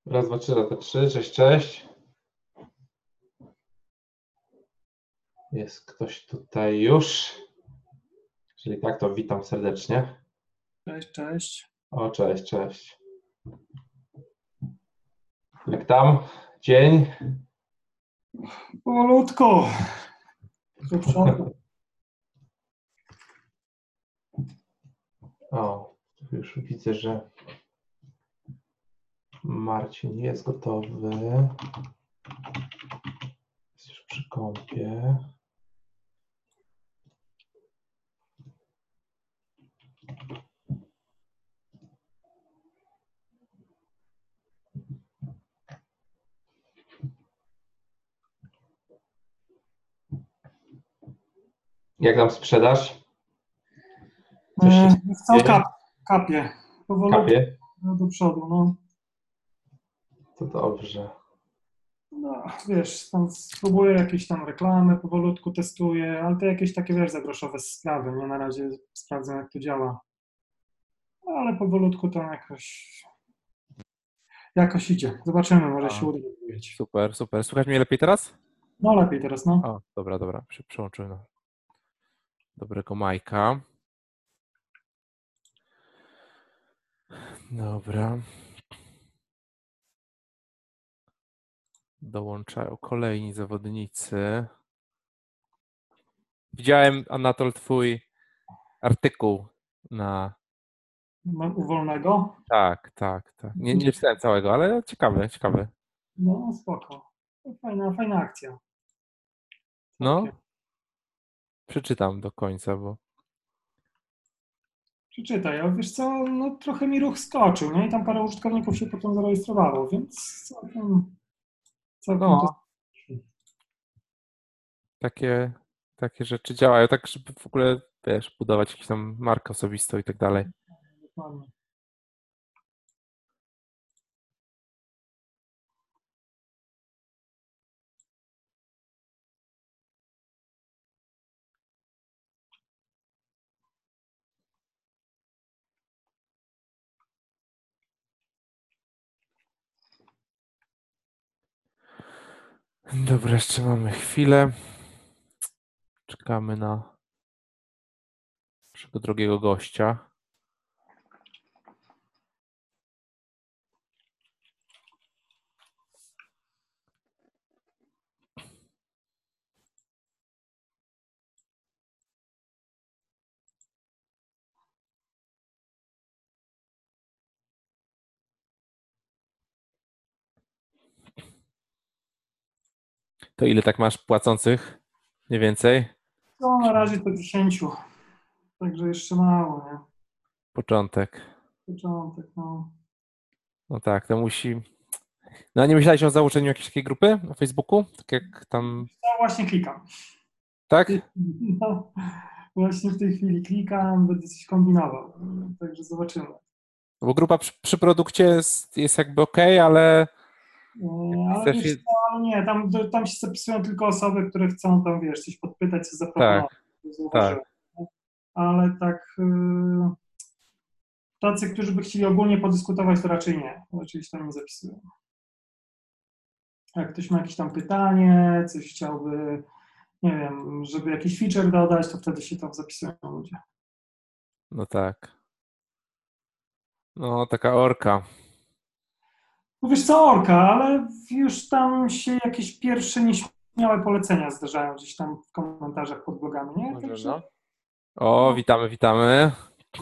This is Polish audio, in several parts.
Raz, dwa, trzy, raz, dwa, trzy. Cześć, cześć. Jest ktoś tutaj już? Jeżeli tak, to witam serdecznie. Cześć, cześć. O, cześć, cześć. Jak tam? Dzień? Powolutku. Do przodu. O, już widzę, że Marcin jest gotowy. Jest już przy kąpie. Jak tam sprzedaż? Coś się Co dzieje? kapie. Powolutku. Kapie? Do przodu, no. To dobrze. No, wiesz, tam spróbuję jakieś tam reklamy, powolutku testuję, ale to jakieś takie, wiesz, zagroszowe sprawy, nie? Na razie sprawdzę, jak to działa. Ale powolutku to jakoś idzie. Zobaczymy, może się uda zrobić. Super, super. Słychać mnie lepiej teraz? No lepiej teraz, no. O, dobra, dobra. Przełączyłem na dobrego Majka. Dobra. Dołączają kolejni zawodnicy. Widziałem, Anatol, twój artykuł na... U Wolnego? Tak. Nie czytałem całego, ale ciekawy. No, spoko. Fajna akcja. No, przeczytam do końca, bo... Przeczytaj, ale wiesz co, no trochę mi ruch skoczył, nie? I tam parę użytkowników się potem zarejestrowało, więc całkiem No. to... Takie rzeczy działają, tak żeby w ogóle, wiesz, budować jakąś tam markę osobistą i tak dalej. Dokładnie. Dobra, jeszcze mamy chwilę. Czekamy na naszego drogiego gościa. To ile tak masz płacących? Mniej więcej? No na razie to 10, także jeszcze mało, nie? Początek. Początek, no. No tak, to musi... No a nie myślałeś o założeniu jakiejś takiej grupy na Facebooku? Tak jak tam... No właśnie klikam. Tak? No, właśnie w tej chwili klikam, będę coś kombinował, także zobaczymy. Bo grupa przy produkcie jest jakby okej, ale... Ale Chcesz... wiesz co, ale nie, tam się zapisują tylko osoby, które chcą tam, wiesz, coś podpytać, coś zaproponować. Zauważyłem. Ale tak tacy, którzy by chcieli ogólnie podyskutować, to raczej nie. Raczej się tam nie zapisują. Jak ktoś ma jakieś tam pytanie, coś chciałby, nie wiem, żeby jakiś feature dodać, to wtedy się tam zapisują ludzie. No tak. No, taka orka. No wiesz co, orka, ale już tam się jakieś pierwsze nieśmiałe polecenia zdarzają gdzieś tam w komentarzach pod blogami, nie? Może, Także... no. O, witamy.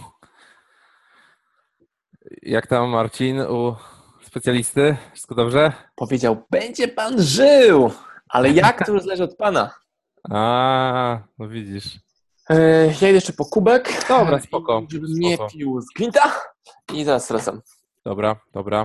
Jak tam, Marcin, u specjalisty? Wszystko dobrze? Powiedział, będzie pan żył, ale jak, to już zależy od pana. No widzisz. Ja idę jeszcze po kubek. Dobra, spoko. Żebym nie pił z gwinta i zaraz wracam. Dobra.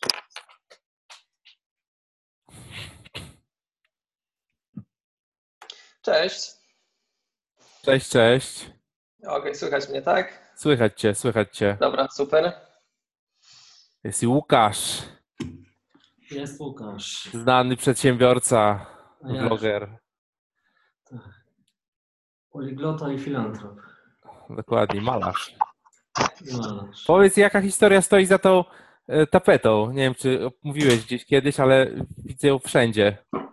Cześć. Cześć. Okej, słychać mnie, tak? Słychać cię. Dobra, super. Jest i Łukasz, Jest Łukasz. znany przedsiębiorca, A jak? vloger. Tak. Poliglota i filantrop. Dokładnie, malarz. I malarz. Powiedz, jaka historia stoi za tą tapetą. Nie wiem, czy mówiłeś gdzieś kiedyś, ale widzę ją wszędzie.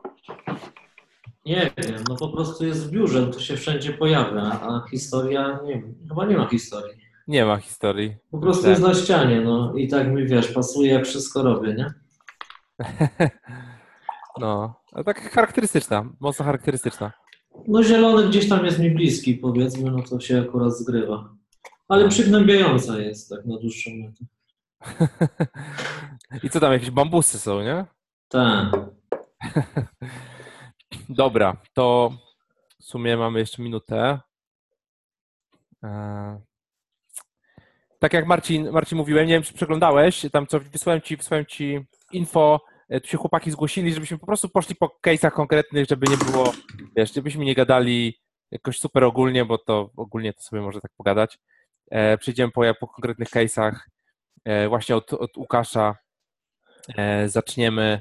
Nie wiem, no po prostu jest w biurze, to się wszędzie pojawia, a historia, nie wiem, chyba nie ma historii. Nie ma historii. Po prostu jest na ścianie, no i tak mi, wiesz, pasuje jak wszystko robię, nie? No, ale tak charakterystyczna, mocno charakterystyczna. No zielony gdzieś tam jest mi bliski, powiedzmy, no to się akurat zgrywa. Ale przygnębiająca jest tak na dłuższą metę. I co tam, jakieś bambusy są, nie? Tak. Dobra, to w sumie mamy jeszcze minutę. Tak jak Marcin mówiłem, nie wiem, czy przeglądałeś, tam co wysłałem ci info, tu się chłopaki zgłosili, żebyśmy po prostu poszli po case'ach konkretnych, żeby nie było, wiesz, żebyśmy nie gadali jakoś super ogólnie, bo to ogólnie to sobie może tak pogadać. Przejdziemy po konkretnych case'ach, właśnie od Łukasza zaczniemy.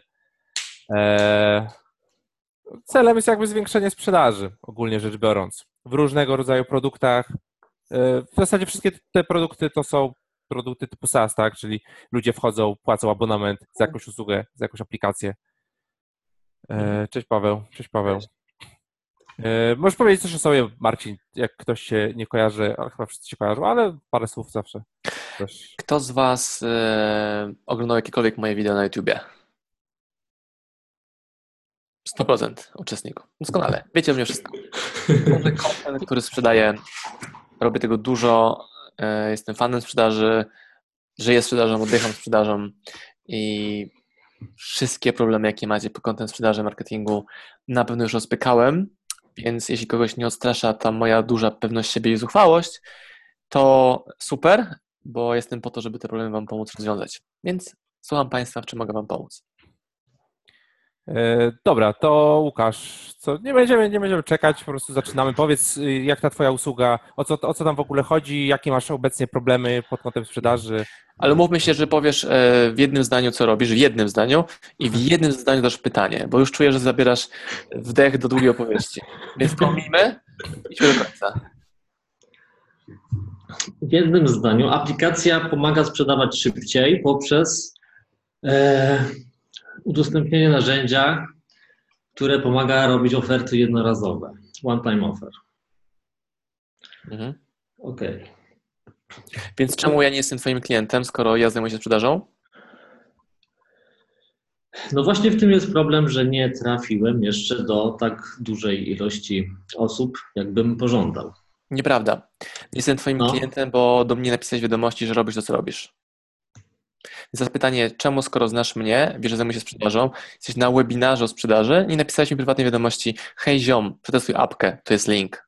Celem jest jakby zwiększenie sprzedaży, ogólnie rzecz biorąc, w różnego rodzaju produktach. W zasadzie wszystkie te produkty to są produkty typu SaaS, tak? Czyli ludzie wchodzą, płacą abonament za jakąś usługę, za jakąś aplikację. Cześć Paweł. Możesz powiedzieć coś o sobie, Marcin, jak ktoś się nie kojarzy, ale chyba wszyscy się kojarzą, ale parę słów zawsze. Też. Kto z Was oglądał jakiekolwiek moje wideo na YouTubie? 100% uczestników. Doskonale. Wiecie o mnie wszystko. Content, który sprzedaję, robię tego dużo, jestem fanem sprzedaży, żyję sprzedażą, oddycham sprzedażą i wszystkie problemy, jakie macie pod kątem sprzedaży, marketingu, na pewno już rozpykałem, więc jeśli kogoś nie odstrasza ta moja duża pewność siebie i zuchwałość, to super, bo jestem po to, żeby te problemy Wam pomóc rozwiązać. Więc słucham Państwa, w czym mogę Wam pomóc. Dobra, to Łukasz, co, nie będziemy czekać, po prostu zaczynamy. Powiedz, jak ta Twoja usługa, o co tam w ogóle chodzi, jakie masz obecnie problemy pod kątem sprzedaży? Ale umówmy się, że powiesz w jednym zdaniu, co robisz, w jednym zdaniu i w jednym zdaniu dasz pytanie, bo już czuję, że zabierasz wdech do długiej opowieści. Więc pomijmy, idźmy do końca. W jednym zdaniu, aplikacja pomaga sprzedawać szybciej poprzez udostępnienie narzędzia, które pomaga robić oferty jednorazowe. One-time offer. Mhm. Okej. Więc czemu ja nie jestem Twoim klientem, skoro ja zajmuję się sprzedażą? No właśnie w tym jest problem, że nie trafiłem jeszcze do tak dużej ilości osób, jakbym pożądał. Nieprawda. Jestem Twoim klientem, bo do mnie napisałeś wiadomości, że robisz to, co robisz. Więc zapytanie, czemu skoro znasz mnie, wiesz, że zajmuję się sprzedażą, jesteś na webinarze o sprzedaży i napisałeś mi prywatnej wiadomości: hej ziom, przetestuj apkę, to jest link.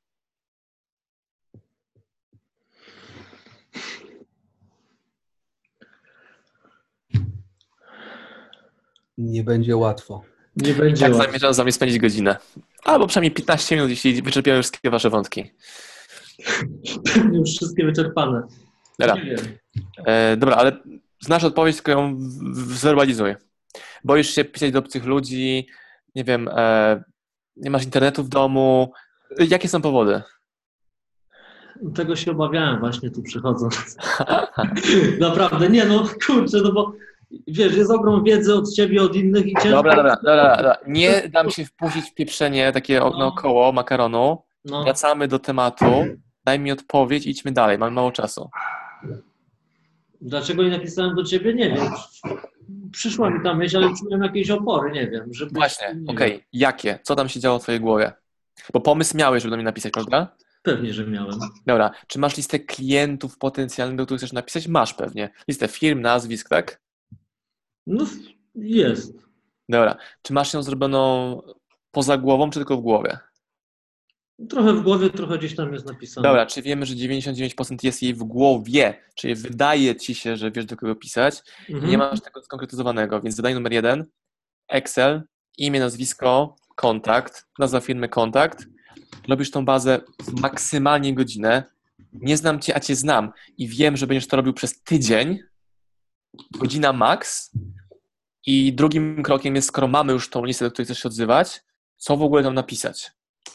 Nie będzie łatwo. Nie będzie Tak łatwo. zamierzam za mnie spędzić godzinę. Albo przynajmniej 15 minut, jeśli wyczerpiałem już wszystkie Wasze wątki. Już wszystkie wyczerpane. Dobra. Nie wiem. Dobra, ale znasz odpowiedź, tylko ją zwerbalizuj. Boisz się pisać do obcych ludzi, nie wiem, nie masz internetu w domu. Jakie są powody? Tego się obawiałem właśnie tu przychodząc. Naprawdę, nie no, kurczę, no bo wiesz, jest ogrom wiedzy od ciebie, od innych i ciężko... Dobra. Nie dam się wpuścić w pieprzenie takie naokoło makaronu. No. Wracamy do tematu. Daj mi odpowiedź i idźmy dalej. Mamy mało czasu. Dlaczego nie napisałem do ciebie? Nie wiem. Przyszła mi ta myśl, ale czułem jakieś opory, nie wiem. Żeby... Właśnie, okej. Jakie? Co tam się działo w twojej głowie? Bo pomysł miałeś, żeby do mnie napisać, prawda? Pewnie, że miałem. Dobra. Czy masz listę klientów potencjalnych, do których chcesz napisać? Masz pewnie. Listę firm, nazwisk, tak? No, jest. Dobra. Czy masz ją zrobioną poza głową, czy tylko w głowie? Trochę w głowie, trochę gdzieś tam jest napisane. Dobra, czy wiemy, że 99% jest jej w głowie, czyli wydaje ci się, że wiesz, do kogo pisać i nie masz tego skonkretyzowanego, więc zadanie numer 1, Excel, imię, nazwisko, kontakt, nazwa firmy, kontakt, robisz tą bazę w maksymalnie godzinę, nie znam cię, a cię znam i wiem, że będziesz to robił przez tydzień, godzina max i drugim krokiem jest, skoro mamy już tą listę, do której chcesz się odzywać, co w ogóle tam napisać?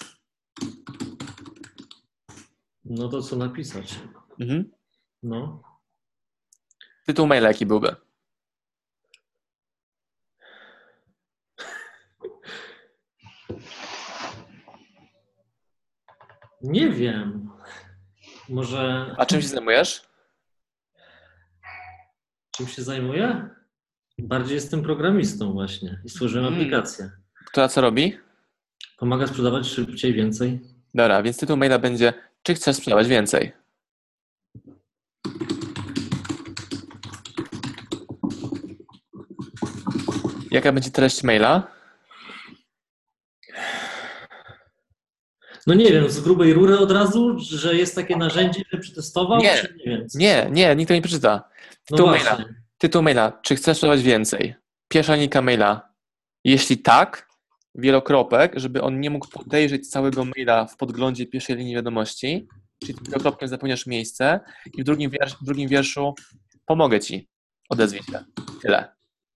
No to co napisać? Mhm. No. Tytuł maila jaki byłby? Nie wiem. Może A czym się zajmujesz? czym się zajmuję? Bardziej jestem programistą właśnie i stworzyłem aplikację. Która co robi? Pomaga sprzedawać szybciej, więcej. Dobra, więc tytuł maila będzie: czy chcesz sprzedawać więcej? Jaka będzie treść maila? No nie wiem, z grubej rury od razu, że jest takie narzędzie, że przetestował? Nie. Czy nie wiem. Nie, nikt to nie przeczyta. No Tytuł właśnie. maila. Tytuł maila: czy chcesz sprzedawać więcej? Pierwsza linijka maila. Jeśli tak, wielokropek, żeby on nie mógł podejrzeć całego maila w podglądzie pierwszej linii wiadomości, czyli tym wielokropkiem zapełniasz miejsce i w drugim wierszu pomogę ci, odezwij się. Tyle.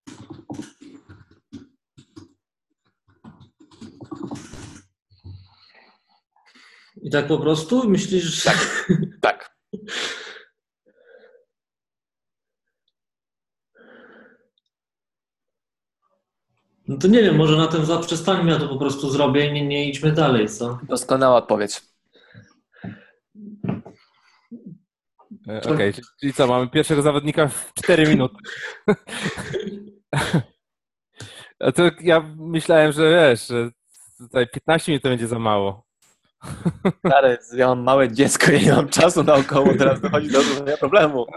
I tak po prostu myślisz, że... Tak. No to nie wiem, może na tym zaprzestańmy, ja to po prostu zrobię i nie idźmy dalej, co? Doskonała odpowiedź. Okej, czyli co, mamy pierwszego zawodnika w 4 minuty. A to ja myślałem, że wiesz, że tutaj 15 minut to będzie za mało. Stary, ja mam małe dziecko, ja nie mam czasu naokoło, teraz dochodzi do rozwiązania problemu.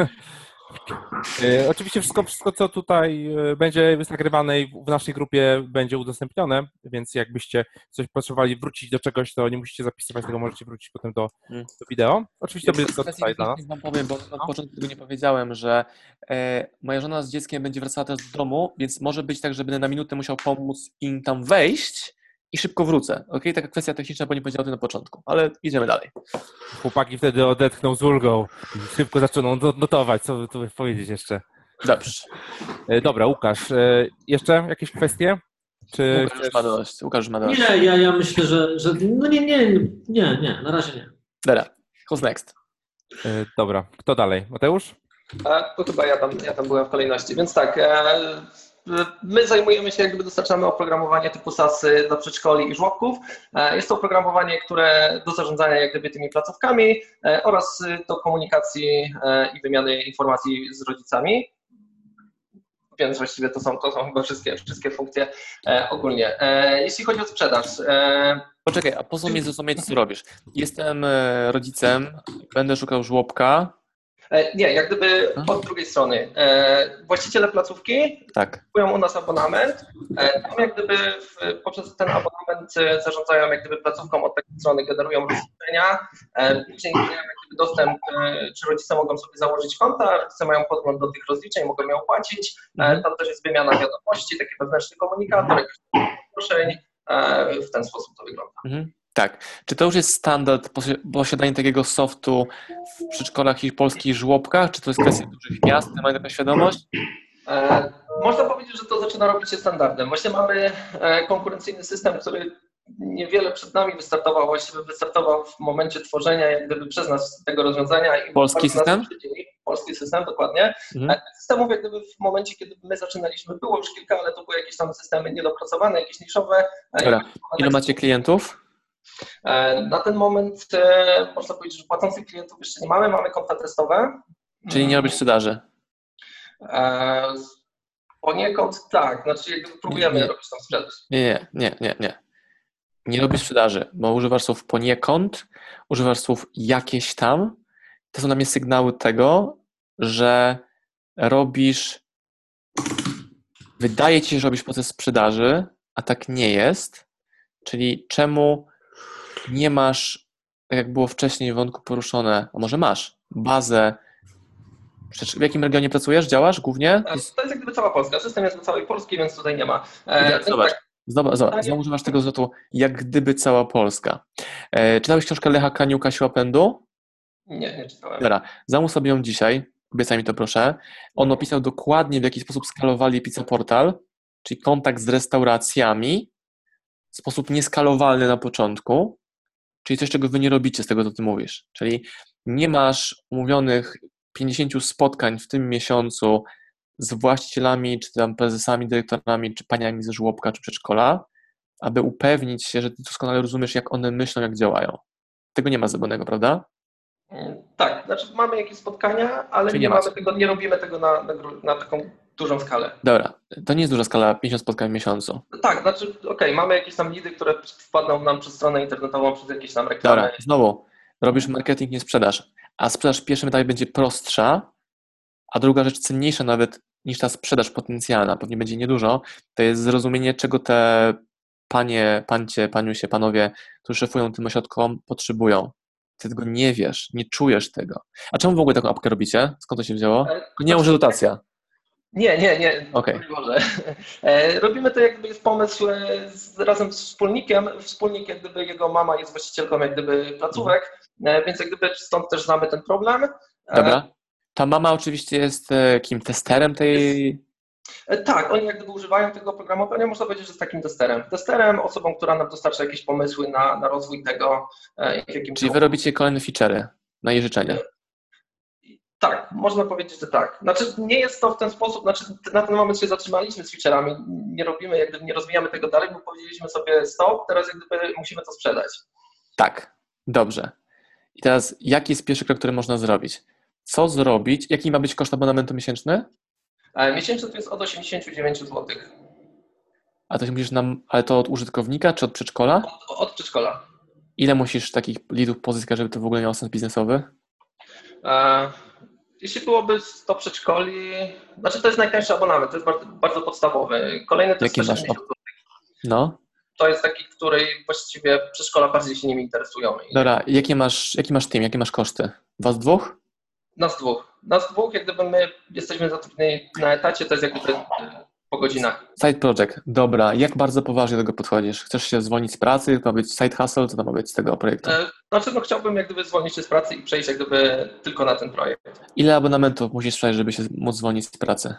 Oczywiście wszystko, co tutaj będzie nagrywane i w naszej grupie będzie udostępnione, więc jakbyście coś potrzebowali wrócić do czegoś, to nie musicie zapisywać tego, możecie wrócić potem do wideo. Oczywiście to będzie tylko tutaj dla nas. Wam powiem, bo na początku tego nie powiedziałem, że moja żona z dzieckiem będzie wracała teraz do domu, więc może być tak, że będę na minutę musiał pomóc im tam wejść i szybko wrócę. Okej? Taka kwestia techniczna, bo nie powiedziałem o tym na początku, ale idziemy dalej. Chłopaki wtedy odetchną z ulgą i szybko zaczną notować, co tu powiedzieć jeszcze. Dobrze. Dobra, Łukasz, jeszcze jakieś kwestie? Czy Łukasz już ma dość. Łukasz już ma dość. Nie, ja myślę, że no nie, na razie nie. Dobra, who's next? Dobra, kto dalej? Mateusz? To chyba ja tam byłem w kolejności, więc tak. My zajmujemy się, dostarczamy oprogramowanie typu SaaS do przedszkoli i żłobków. Jest to oprogramowanie, które do zarządzania tymi placówkami oraz do komunikacji i wymiany informacji z rodzicami. Więc właściwie to są chyba wszystkie funkcje ogólnie. Jeśli chodzi o sprzedaż. Poczekaj, a pozwól mi zrozumieć, co robisz. Jestem rodzicem, będę szukał żłobka. Nie, od drugiej strony. Właściciele placówki kupują u nas abonament. Tam poprzez ten abonament zarządzają placówką od takiej strony, generują rozliczenia. Później mają dostęp, czy rodzice mogą sobie założyć konta, rodzice mają podgląd do tych rozliczeń, mogą je opłacić. Tam też jest wymiana wiadomości, taki wewnętrzny komunikator, jakichś zaproszeń. W ten sposób to wygląda. Tak. Czy to już jest standard posiadania takiego softu w przedszkolach i polskich żłobkach? Czy to jest kwestia dużych miast? Mają taką świadomość? Można powiedzieć, że to zaczyna robić się standardem. Właśnie mamy konkurencyjny system, który niewiele przed nami wystartował w momencie tworzenia przez nas tego rozwiązania. I polski system? Polski system, dokładnie. Systemów w momencie, kiedy my zaczynaliśmy, było już kilka, ale to były jakieś tam systemy niedopracowane, jakieś niszowe. Dobra. Ile macie klientów? Na ten moment można powiedzieć, że płacących klientów jeszcze nie mamy, mamy konta testowe. Czyli nie robisz sprzedaży? Poniekąd tak, znaczy próbujemy robić tam sprzedaż. Nie. Nie robisz sprzedaży, bo używasz słów poniekąd, używasz słów jakieś tam. To są dla mnie sygnały tego, że wydaje ci się, że robisz proces sprzedaży, a tak nie jest. Czyli czemu nie masz, tak jak było wcześniej w wątku poruszone, a może masz bazę. W jakim regionie pracujesz, działasz głównie? To jest cała Polska. System jest do całej Polski, więc tutaj nie ma. Zobacz, znowu używasz tego zwrotu, jak gdyby cała Polska. Czytałeś książkę Lecha Kaniuka Siła Pędu? Nie czytałem. Dobra, zamów sobie ją dzisiaj, obiecaj mi to proszę. On opisał dokładnie, w jaki sposób skalowali Pizza Portal, czyli kontakt z restauracjami w sposób nieskalowalny na początku, czyli coś, czego wy nie robicie z tego, co ty mówisz. Czyli nie masz umówionych 50 spotkań w tym miesiącu z właścicielami, czy tam prezesami, dyrektorami, czy paniami ze żłobka, czy przedszkola, aby upewnić się, że ty doskonale rozumiesz, jak one myślą, jak działają. Tego nie ma zrobionego, prawda? Tak, znaczy mamy jakieś spotkania, ale Czyli nie nie mamy tego, nie robimy tego na taką dużą skalę. Dobra, to nie jest duża skala, 50 spotkań w miesiącu. Tak, znaczy mamy jakieś tam lidy, które wpadną nam przez stronę internetową, przez jakieś tam reklamy. Dobra, znowu, robisz marketing, nie sprzedaż, a sprzedaż w pierwszym etapie będzie prostsza, a druga rzecz cenniejsza nawet niż ta sprzedaż potencjalna, pewnie będzie niedużo, to jest zrozumienie, czego te paniusie, panowie, którzy szefują tym ośrodkom, potrzebują. Ty tego nie wiesz, nie czujesz tego. A czemu w ogóle taką apkę robicie? Skąd to się wzięło? Nie może dotacja. Nie. Okay. Może. Robimy to, jakby jest pomysł razem z wspólnikiem. Wspólnik, jak gdyby jego mama jest właścicielką jak gdyby placówek, więc jak gdyby stąd też znamy ten problem. Dobra. Ta mama oczywiście jest kim? Testerem tej... Tak, oni jak gdyby używają tego oprogramowania, można powiedzieć, że jest takim testerem. Testerem, osobą, która nam dostarcza jakieś pomysły na rozwój tego. Czyli wy robicie kolejne feature'y na jej życzenie. Tak, można powiedzieć, że tak. Znaczy nie jest to w ten sposób, znaczy na ten moment się zatrzymaliśmy z feature'ami, nie robimy, jak gdyby nie rozwijamy tego dalej, bo powiedzieliśmy sobie stop, teraz jak gdyby musimy to sprzedać. Tak, dobrze. I teraz jaki jest pierwszy krok, który można zrobić? Co zrobić? Jaki ma być koszt abonamentu miesięczny? Miesięczny to jest od 89 zł. A to musisz ale to od użytkownika czy od przedszkola? Od przedszkola. Ile musisz takich leadów pozyskać, żeby to w ogóle miało sens biznesowy? Jeśli byłoby 100 przedszkoli, znaczy to jest najtańszy abonament, to jest bardzo, bardzo podstawowy. Kolejny to jest 170 zł. No. To jest taki, który właściwie przedszkola bardziej się nimi interesują. Dobra, jaki masz team, jakie masz koszty? Was dwóch? Nas dwóch, jak gdyby my jesteśmy zatrudnieni na etacie, to jest jak gdyby po godzinach. Side project, dobra. Jak bardzo poważnie do tego podchodzisz? Chcesz się zwolnić z pracy? To ma być side hustle? Co to ma być z tego projektu? Znaczy, chciałbym jak gdyby zwolnić się z pracy i przejść jak gdyby tylko na ten projekt. Ile abonamentów musisz sprzedać, żeby się móc zwolnić z pracy?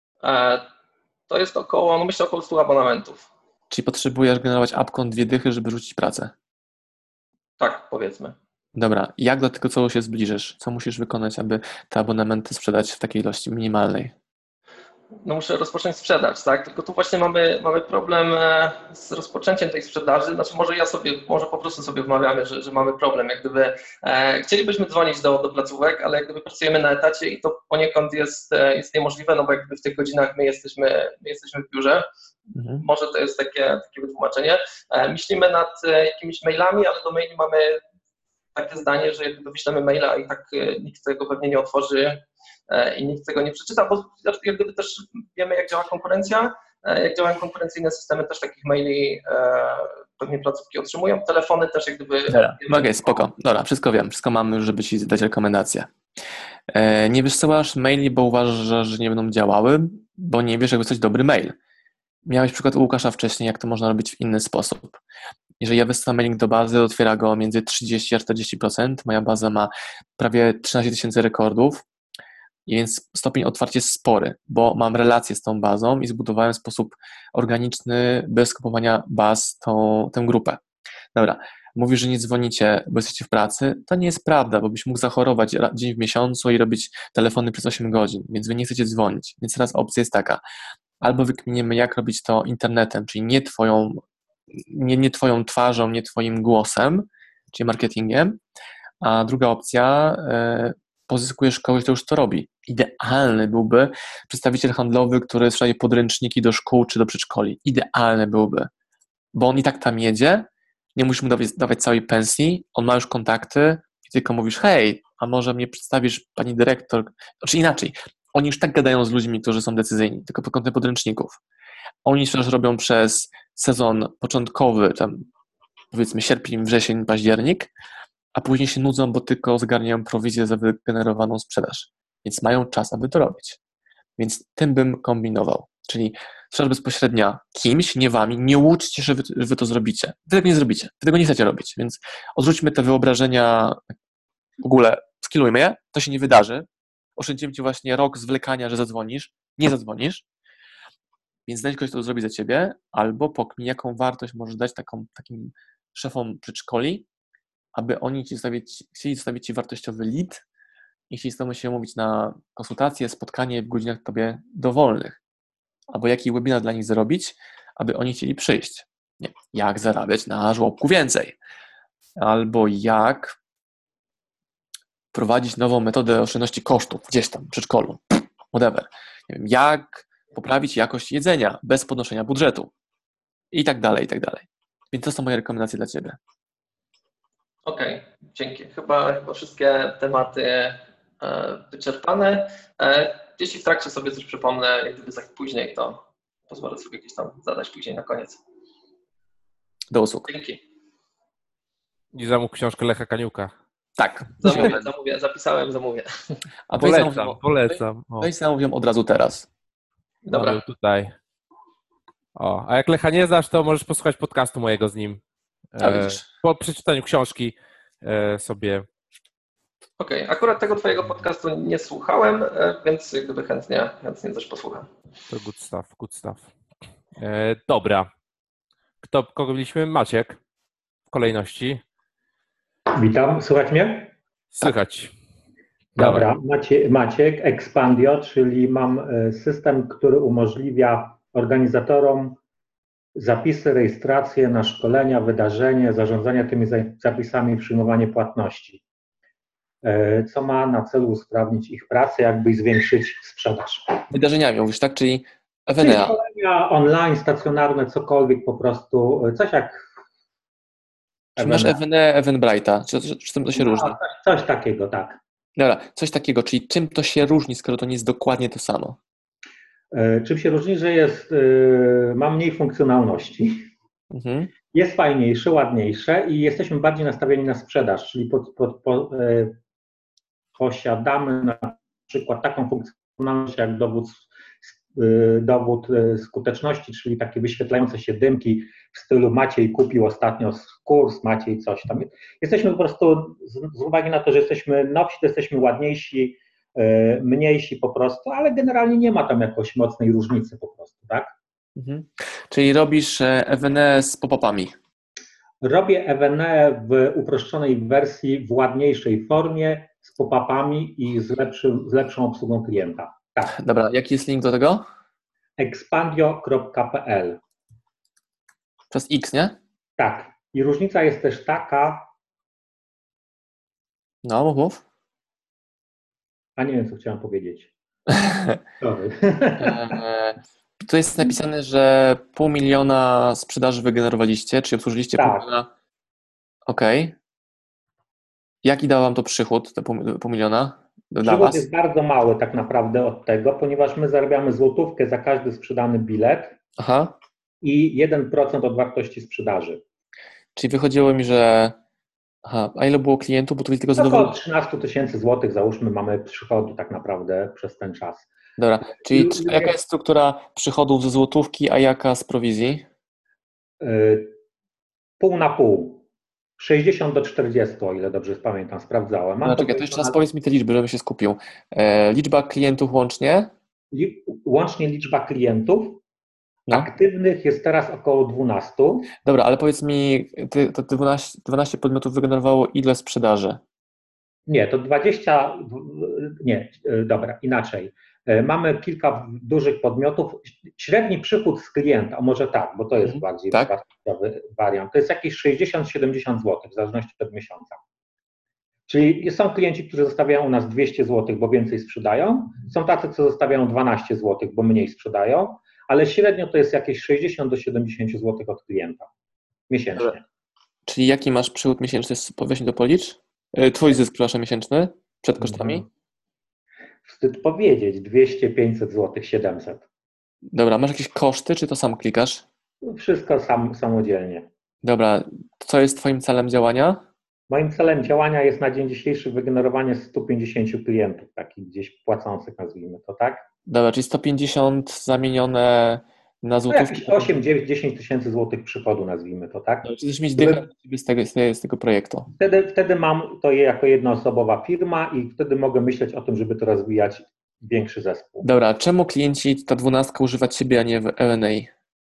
To jest około 100 abonamentów. Czyli potrzebujesz generować apką 2 dychy, żeby rzucić pracę? Tak, powiedzmy. Dobra, jak do tego celu się zbliżysz? Co musisz wykonać, aby te abonamenty sprzedać w takiej ilości minimalnej? Muszę rozpocząć sprzedaż, tak? Tylko tu właśnie mamy problem z rozpoczęciem tej sprzedaży. Znaczy może po prostu sobie wmawiamy, że mamy problem. Jak gdyby chcielibyśmy dzwonić do placówek, ale jak gdyby pracujemy na etacie i to poniekąd jest niemożliwe, no bo jak gdyby w tych godzinach my jesteśmy w biurze. Mhm. Może to jest takie wytłumaczenie. Myślimy nad jakimiś mailami, ale do maili mamy takie zdanie, że jak gdyby wyślemy maila i tak nikt tego pewnie nie otworzy i nikt tego nie przeczyta, bo jak gdyby też wiemy, jak działa konkurencja, jak działają konkurencyjne systemy, też takich maili pewnie placówki otrzymują, telefony też jak gdyby... Okej, spoko. Dobra, wszystko wiem, wszystko mamy już, żeby Ci dać rekomendacje. Nie wysyłasz maili, bo uważasz, że nie będą działały, bo nie wiesz, jak wysłać dobry mail. Miałeś przykład u Łukasza wcześniej, jak to można robić w inny sposób. Jeżeli ja wysyłam mailing do bazy, otwiera go między 30 a 40%, moja baza ma prawie 13 000 rekordów, więc stopień otwarcia jest spory, bo mam relację z tą bazą i zbudowałem w sposób organiczny, bez kupowania baz tę grupę. Dobra, mówisz, że nie dzwonicie, bo jesteście w pracy, to nie jest prawda, bo byś mógł zachorować dzień w miesiącu i robić telefony przez 8 godzin, więc wy nie chcecie dzwonić. Więc teraz opcja jest taka, albo wykminiemy, jak robić to internetem, czyli nie twoją twarzą, nie twoim głosem, czyli marketingiem, a druga opcja, pozyskujesz kogoś, kto już to robi. Idealny byłby przedstawiciel handlowy, który sprzedaje podręczniki do szkół czy do przedszkoli. Idealny byłby, bo on i tak tam jedzie, nie musisz mu dawać całej pensji, on ma już kontakty i tylko mówisz, hej, a może mnie przedstawisz pani dyrektor, znaczy inaczej, oni już tak gadają z ludźmi, którzy są decyzyjni, tylko pod kątem podręczników. Oni też robią przez sezon początkowy, tam powiedzmy sierpień, wrzesień, październik, a później się nudzą, bo tylko zgarniają prowizję za wygenerowaną sprzedaż. Więc mają czas, aby to robić. Więc tym bym kombinował. Czyli sprzedaż bezpośrednia kimś, nie wami, nie łudźcie, że wy to zrobicie. Wy tego nie zrobicie, wy tego nie chcecie robić. Więc odrzućmy te wyobrażenia, w ogóle skillujmy je, to się nie wydarzy. Oszczędzimy ci właśnie rok zwlekania, że zadzwonisz, nie zadzwonisz, więc znajdź kogoś, kto to zrobi za ciebie, albo pokmij, jaką wartość możesz dać takim szefom przedszkoli, aby oni chcieli zostawić ci wartościowy lead i chcieli z tobą się umówić na konsultację, spotkanie w godzinach tobie dowolnych, albo jaki webinar dla nich zrobić, aby oni chcieli przyjść. Nie, jak zarabiać na żłobku więcej. albo jak wprowadzić nową metodę oszczędności kosztów gdzieś tam w przedszkolu, whatever. Nie wiem, jak poprawić jakość jedzenia bez podnoszenia budżetu i tak dalej, i tak dalej. Więc to są moje rekomendacje dla Ciebie. Okej, dzięki. Chyba wszystkie tematy wyczerpane. Jeśli w trakcie sobie coś przypomnę, jak gdyby za później, to pozwolę sobie gdzieś tam zadać później na koniec. Do usług. Dzięki. I zamów książkę Lecha Kaniuka. Tak. Zamówię, zapisałem, zamówię. A Polecam. Weź zamówią od razu teraz. Dobra. Mamy tutaj. A jak Lecha nie znasz, to możesz posłuchać podcastu mojego z nim. Po przeczytaniu książki sobie. Okej, akurat tego twojego podcastu nie słuchałem, więc jak gdyby chętnie też posłucham. To good stuff. Dobra. Kogo mieliśmy? Maciek w kolejności. Witam, słychać mnie? Słychać. Dobra, Maciek, Expandio, czyli mam system, który umożliwia organizatorom zapisy, rejestrację na szkolenia, wydarzenie, zarządzanie tymi zapisami i przyjmowanie płatności, co ma na celu usprawnić ich pracę, jakby i zwiększyć sprzedaż. Wydarzeniami mówisz, tak? Czyli Czyli Evenea. szkolenia online, stacjonarne, cokolwiek po prostu, coś jak Czy masz Evenea, Eventbrite'a? Czy czym to się różni? Coś takiego, tak. Dobra, coś takiego, czyli czym to się różni, skoro to nie jest dokładnie to samo? Czym się różni, że ma mniej funkcjonalności, jest fajniejsze, ładniejsze i jesteśmy bardziej nastawieni na sprzedaż, czyli posiadamy na przykład taką funkcjonalność jak dowód skuteczności, czyli takie wyświetlające się dymki w stylu Maciej kupił ostatnio kurs, Maciej coś tam. Jesteśmy po prostu, z uwagi na to, że jesteśmy nowsi, to jesteśmy ładniejsi, mniejsi po prostu, ale generalnie nie ma tam jakoś mocnej różnicy po prostu, tak? Czyli robisz Evenea z pop-upami? Robię Evenea w uproszczonej wersji, w ładniejszej formie, z pop-upami i z lepszą obsługą klienta. Tak. Dobra, jaki jest link do tego? Expandio.pl. Przez X, nie? Tak. I różnica jest też taka... No, mów. A nie wiem, co chciałem powiedzieć. Tu jest napisane, że 500 000 sprzedaży wygenerowaliście, czyli obsłużyliście tak. 500 000. Okej. Jaki dał wam to przychód, te 500 000 dla przychód was? Jest bardzo mały tak naprawdę od tego, ponieważ my zarabiamy złotówkę za każdy sprzedany bilet. Aha. I 1% od wartości sprzedaży. Czyli wychodziło mi, że... Aha, a ile było klientów? Bo tu jest tylko około 13 000 złotych, załóżmy, mamy przychodu tak naprawdę przez ten czas. Dobra, czyli jaka jest struktura przychodów ze złotówki, a jaka z prowizji? Pół na pół. 60 do 40, o ile dobrze pamiętam, sprawdzałem. No, czekaj, to jeszcze raz powiedz mi te liczby, żebym się skupił. Liczba klientów łącznie? Łącznie liczba klientów. No. Aktywnych jest teraz około 12. Dobra, ale powiedz mi, te 12 podmiotów wygenerowało ile sprzedaży? Nie, to 20, nie, dobra, inaczej. Mamy kilka dużych podmiotów. Średni przychód z klienta, a może tak, bo to jest bardziej wartościowy wariant, to jest jakieś 60-70 zł, w zależności od miesiąca. Czyli są klienci, którzy zostawiają u nas 200 zł, bo więcej sprzedają. Są tacy, co zostawiają 12 zł, bo mniej sprzedają. Ale średnio to jest jakieś 60 do 70 zł od klienta miesięcznie. Czyli jaki masz przychód miesięczny? Weź mi to policz. Twój zysk, przepraszam, miesięczny przed kosztami? Wstyd powiedzieć, 200, 500 zł, 700. Dobra, masz jakieś koszty, czy to sam klikasz? Wszystko samodzielnie. Dobra, co jest twoim celem działania? Moim celem działania jest na dzień dzisiejszy wygenerowanie 150 klientów, takich gdzieś płacących, nazwijmy to, tak? Dobra, czyli 150 zamienione na złotówki. No 8, 9, 10 tysięcy złotych przychodu, nazwijmy to, tak? Czyli chcesz mieć dychę z tego projektu. Wtedy mam to jako jednoosobowa firma i wtedy mogę myśleć o tym, żeby to rozwijać w większy zespół. Dobra, czemu klienci, ta 12 używa ciebie, a nie w Evenea?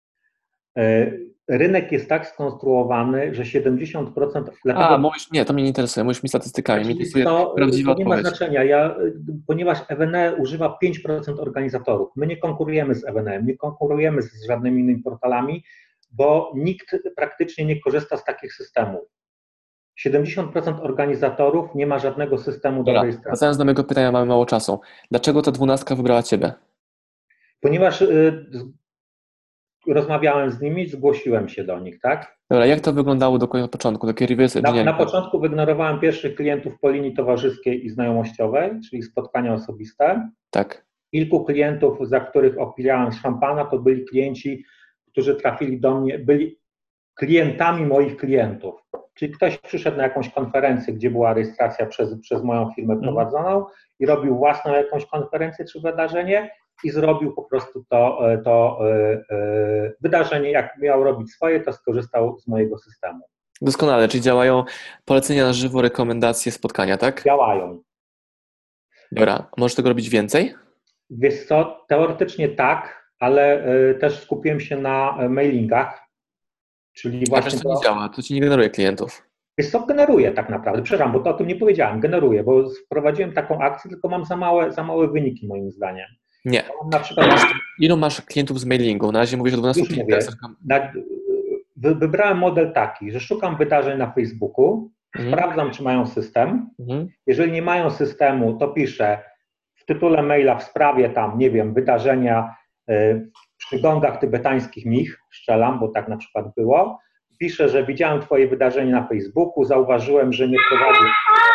Rynek jest tak skonstruowany, że 70%... Mówisz, nie, to mnie nie interesuje, mówisz mi statystykami, mnie interesuje prawdziwa to nie ma odpowiedź. znaczenia, ponieważ Evenea używa 5% organizatorów. My nie konkurujemy z Evenea, nie konkurujemy z żadnymi innymi portalami, bo nikt praktycznie nie korzysta z takich systemów. 70% organizatorów nie ma żadnego systemu do rejestracji. Wracając do mojego pytania, mamy mało czasu. Dlaczego ta 12 wybrała Ciebie? Ponieważ rozmawiałem z nimi, zgłosiłem się do nich, tak? Dobra, jak to wyglądało do początku, do reverse engineering? Na początku wyignorowałem pierwszych klientów po linii towarzyskiej i znajomościowej, czyli spotkania osobiste. Tak. Kilku klientów, za których opijałem szampana, to byli klienci, którzy trafili do mnie, byli klientami moich klientów. Czyli ktoś przyszedł na jakąś konferencję, gdzie była rejestracja przez moją firmę prowadzoną i robił własną jakąś konferencję czy wydarzenie i zrobił po prostu to wydarzenie, jak miał robić swoje, to skorzystał z mojego systemu. Doskonale, czyli działają polecenia na żywo, rekomendacje, spotkania, tak? Działają. Dobra, możesz tego robić więcej? Wiesz co, teoretycznie tak, ale też skupiłem się na mailingach, czyli właśnie to nie działa, to ci nie generuje klientów. Wiesz co, generuje tak naprawdę, przepraszam, bo to o tym nie powiedziałem, generuje, bo wprowadziłem taką akcję, tylko mam za małe wyniki moim zdaniem. Nie. Na przykład, ilu masz klientów z mailingu? Na razie mówisz o 12 klientach. Wybrałem model taki, że szukam wydarzeń na Facebooku, sprawdzam, czy mają system. Jeżeli nie mają systemu, to piszę w tytule maila w sprawie tam, nie wiem, wydarzenia przy gongach tybetańskich mich, strzelam, bo tak na przykład było. Piszę, że widziałem Twoje wydarzenie na Facebooku, zauważyłem, że nie prowadzi.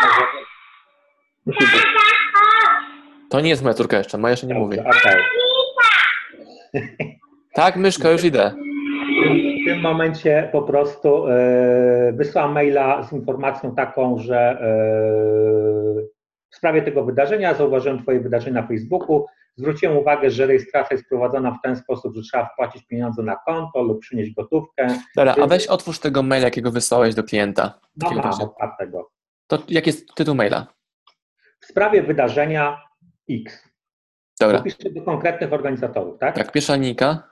To nie jest moja córka jeszcze, Maja jeszcze nie mówi. Okay. Tak, myszka, już idę. W tym momencie po prostu wysłałem maila z informacją taką, że w sprawie tego wydarzenia zauważyłem Twoje wydarzenie na Facebooku, zwróciłem uwagę, że rejestracja jest prowadzona w ten sposób, że trzeba wpłacić pieniądze na konto lub przynieść gotówkę. Dobra, a weź otwórz tego maila, jakiego wysłałeś do klienta. Mam otwartego. To jaki jest tytuł maila? W sprawie wydarzenia X. Dobra. Piszę do konkretnych organizatorów, tak? Tak, pierwsza linijka.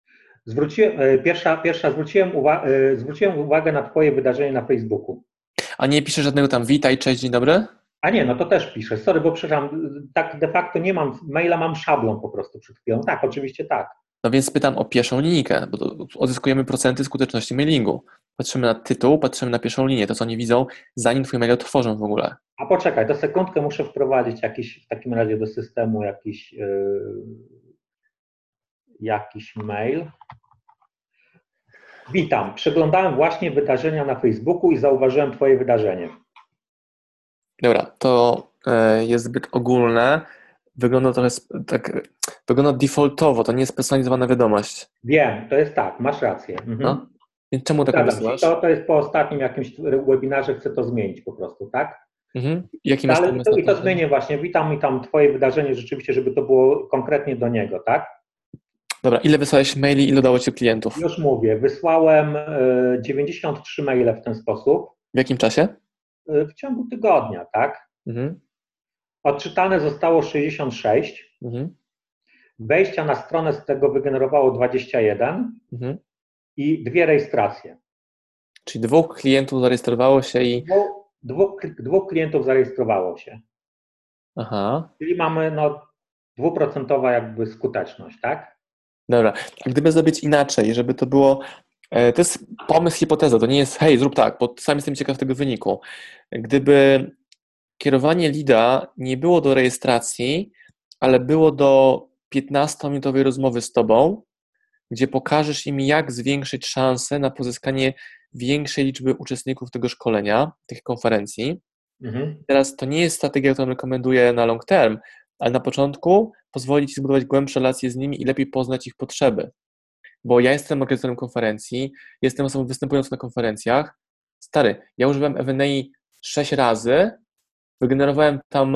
Zwróciłem uwagę na Twoje wydarzenie na Facebooku. A nie piszę żadnego tam witaj, cześć, dzień dobry? A nie, no to też piszę. Sorry, bo przepraszam, tak de facto nie mam maila, mam szablon po prostu przed chwilą. Tak, oczywiście tak. No więc pytam o pierwszą linijkę, bo odzyskujemy procenty skuteczności mailingu. Patrzymy na tytuł, patrzymy na pierwszą linię, to co oni widzą, zanim Twoje maile otworzą w ogóle. A poczekaj, to sekundkę, muszę wprowadzić w takim razie do systemu jakiś mail. Witam, przeglądałem właśnie wydarzenia na Facebooku i zauważyłem Twoje wydarzenie. Dobra, to jest zbyt ogólne. Wygląda trochę tak, wygląda defaultowo, to nie jest personalizowana wiadomość. Wiem, to jest tak, masz rację. No? Więc czemu tak wysyłasz? To jest po ostatnim jakimś webinarze, chcę to zmienić po prostu, tak? Jaki masz I to zmienię właśnie, witam Twoje wydarzenie rzeczywiście, żeby to było konkretnie do niego, tak? Dobra, ile wysłałeś maili, ile udało Ci klientów? Już mówię, wysłałem 93 maile w ten sposób. W jakim czasie? W ciągu tygodnia, tak? Odczytane zostało 66. Wejścia na stronę z tego wygenerowało 21 i 2 rejestracje. Czyli 2 klientów zarejestrowało się i... Dwóch klientów zarejestrowało się. Aha. Czyli mamy 2% jakby skuteczność, tak? Dobra. A gdyby zrobić inaczej, żeby to było... To jest pomysł, hipoteza, to nie jest hej, zrób tak, bo sam jestem ciekaw tego wyniku. Gdyby kierowanie leada nie było do rejestracji, ale było do 15-minutowej rozmowy z Tobą, gdzie pokażesz im, jak zwiększyć szanse na pozyskanie większej liczby uczestników tego szkolenia, tych konferencji. Teraz to nie jest strategia, którą rekomenduję na long term, ale na początku pozwoli Ci zbudować głębsze relacje z nimi i lepiej poznać ich potrzeby. Bo ja jestem organizatorem konferencji, jestem osobą występującą na konferencjach. Stary, ja używałem F&A 6 razy, wygenerowałem tam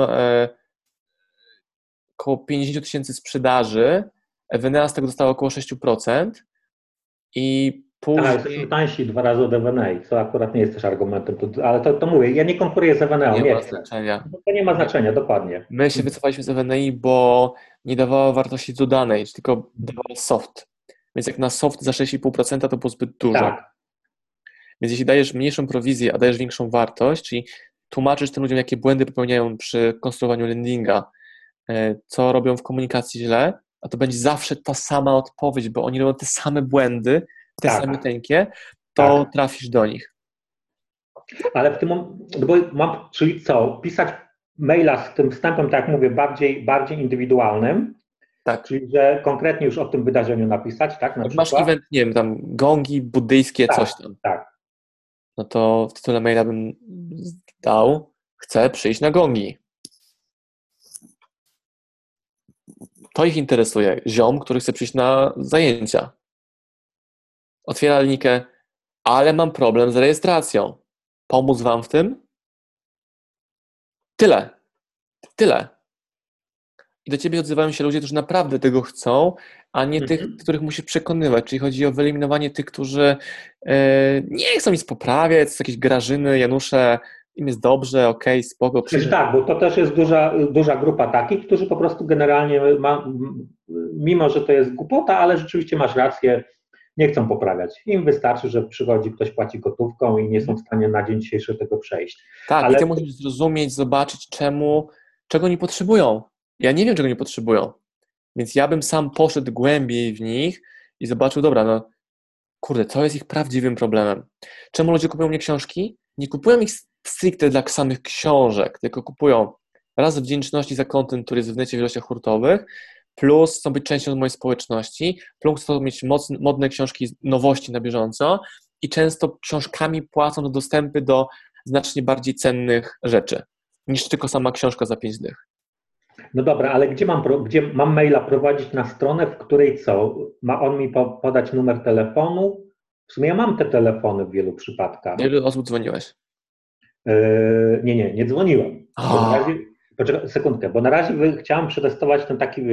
około 50 000 sprzedaży, F&A z tego dostało około 6% i później... jesteśmy tańsi 2 razy od F&A, co akurat nie jest też argumentem, ale to mówię, ja nie konkuruję z F&A, nie ma znaczenia. To nie ma znaczenia, dokładnie. My się wycofaliśmy z F&A, bo nie dawała wartości dodanej, tylko dawała soft. Więc jak na soft za 6,5% to było zbyt dużo. Tak. Więc jeśli dajesz mniejszą prowizję, a dajesz większą wartość, czyli tłumaczysz tym ludziom, jakie błędy popełniają przy konstruowaniu landinga, co robią w komunikacji źle, a to będzie zawsze ta sama odpowiedź, bo oni robią te same błędy, te same tęgie, to trafisz do nich. Ale w tym momencie, bo mam, czyli co, pisać maila z tym wstępem, tak jak mówię, bardziej indywidualnym, tak. Czyli, że konkretnie już o tym wydarzeniu napisać, tak? Jak masz event, nie wiem, tam gongi buddyjskie, tak, coś tam. Tak. No to w tytule maila bym dał, chcę przyjść na gongi. To ich interesuje. Ziom, który chce przyjść na zajęcia. Otwiera linijkę, ale mam problem z rejestracją. Pomóc wam w tym? Tyle. I do ciebie odzywają się ludzie, którzy naprawdę tego chcą, a nie tych, których musisz przekonywać. Czyli chodzi o wyeliminowanie tych, którzy nie chcą nic poprawiać, są jakieś Grażyny, Janusze, im jest dobrze, okej, spoko. Tak, bo to też jest duża grupa takich, którzy po prostu generalnie, mimo że to jest głupota, ale rzeczywiście masz rację, nie chcą poprawiać. Im wystarczy, że przychodzi ktoś, płaci gotówką i nie są w stanie na dzień dzisiejszy tego przejść. Tak, ale... i ty musisz zrozumieć, zobaczyć czego nie potrzebują. Ja nie wiem, czego nie potrzebują, więc ja bym sam poszedł głębiej w nich i zobaczył, dobra, no kurde, co jest ich prawdziwym problemem. Czemu ludzie kupują mnie książki? Nie kupują ich stricte dla samych książek, tylko kupują raz wdzięczności za content, który jest w necie w ilościach hurtowych, plus chcą być częścią mojej społeczności, plus chcą mieć modne książki, nowości na bieżąco i często książkami płacą za dostępy do znacznie bardziej cennych rzeczy, niż tylko sama książka za 5 dych. No dobra, ale gdzie mam maila prowadzić na stronę, w której co? Ma on mi podać numer telefonu? W sumie ja mam te telefony w wielu przypadkach. Ile osób dzwoniłeś? Nie dzwoniłem. Poczekaj sekundkę, bo na razie chciałem przetestować ten taki,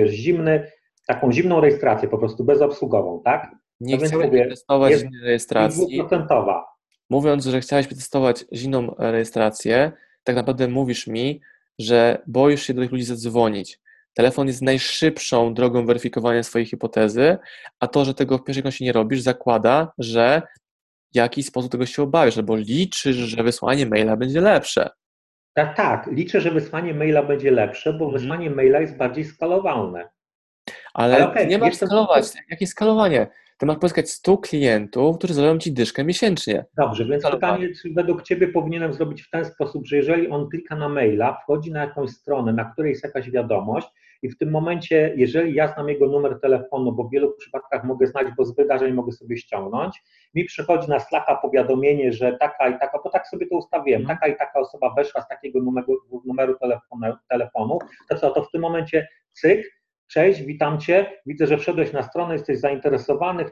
taką zimną rejestrację, po prostu bezobsługową, tak? Nie chciałem testować zimnej rejestracji. 2%. Mówiąc, że chciałeś przetestować zimną rejestrację, tak naprawdę mówisz mi, że boisz się do tych ludzi zadzwonić. Telefon jest najszybszą drogą weryfikowania swojej hipotezy, a to, że tego w pierwszej kolejności nie robisz, zakłada, że w jakiś sposób tego się obawiasz, albo liczysz, że wysłanie maila będzie lepsze. Tak, liczę, że wysłanie maila będzie lepsze, bo wysłanie maila jest bardziej skalowalne. Ale okay, nie masz skalować. Jakie skalowanie? Ty masz pozyskać 100 klientów, którzy zaleją ci dyszkę miesięcznie. Dobrze, więc pytanie, czy według ciebie powinienem zrobić w ten sposób, że jeżeli on klika na maila, wchodzi na jakąś stronę, na której jest jakaś wiadomość i w tym momencie, jeżeli ja znam jego numer telefonu, bo w wielu przypadkach mogę znać, bo z wydarzeń mogę sobie ściągnąć, mi przychodzi na Slacka powiadomienie, że taka i taka, bo tak sobie to ustawiłem, taka i taka osoba weszła z takiego numeru telefonu, to co, to w tym momencie cyk, cześć, witam Cię, widzę, że wszedłeś na stronę, jesteś zainteresowany,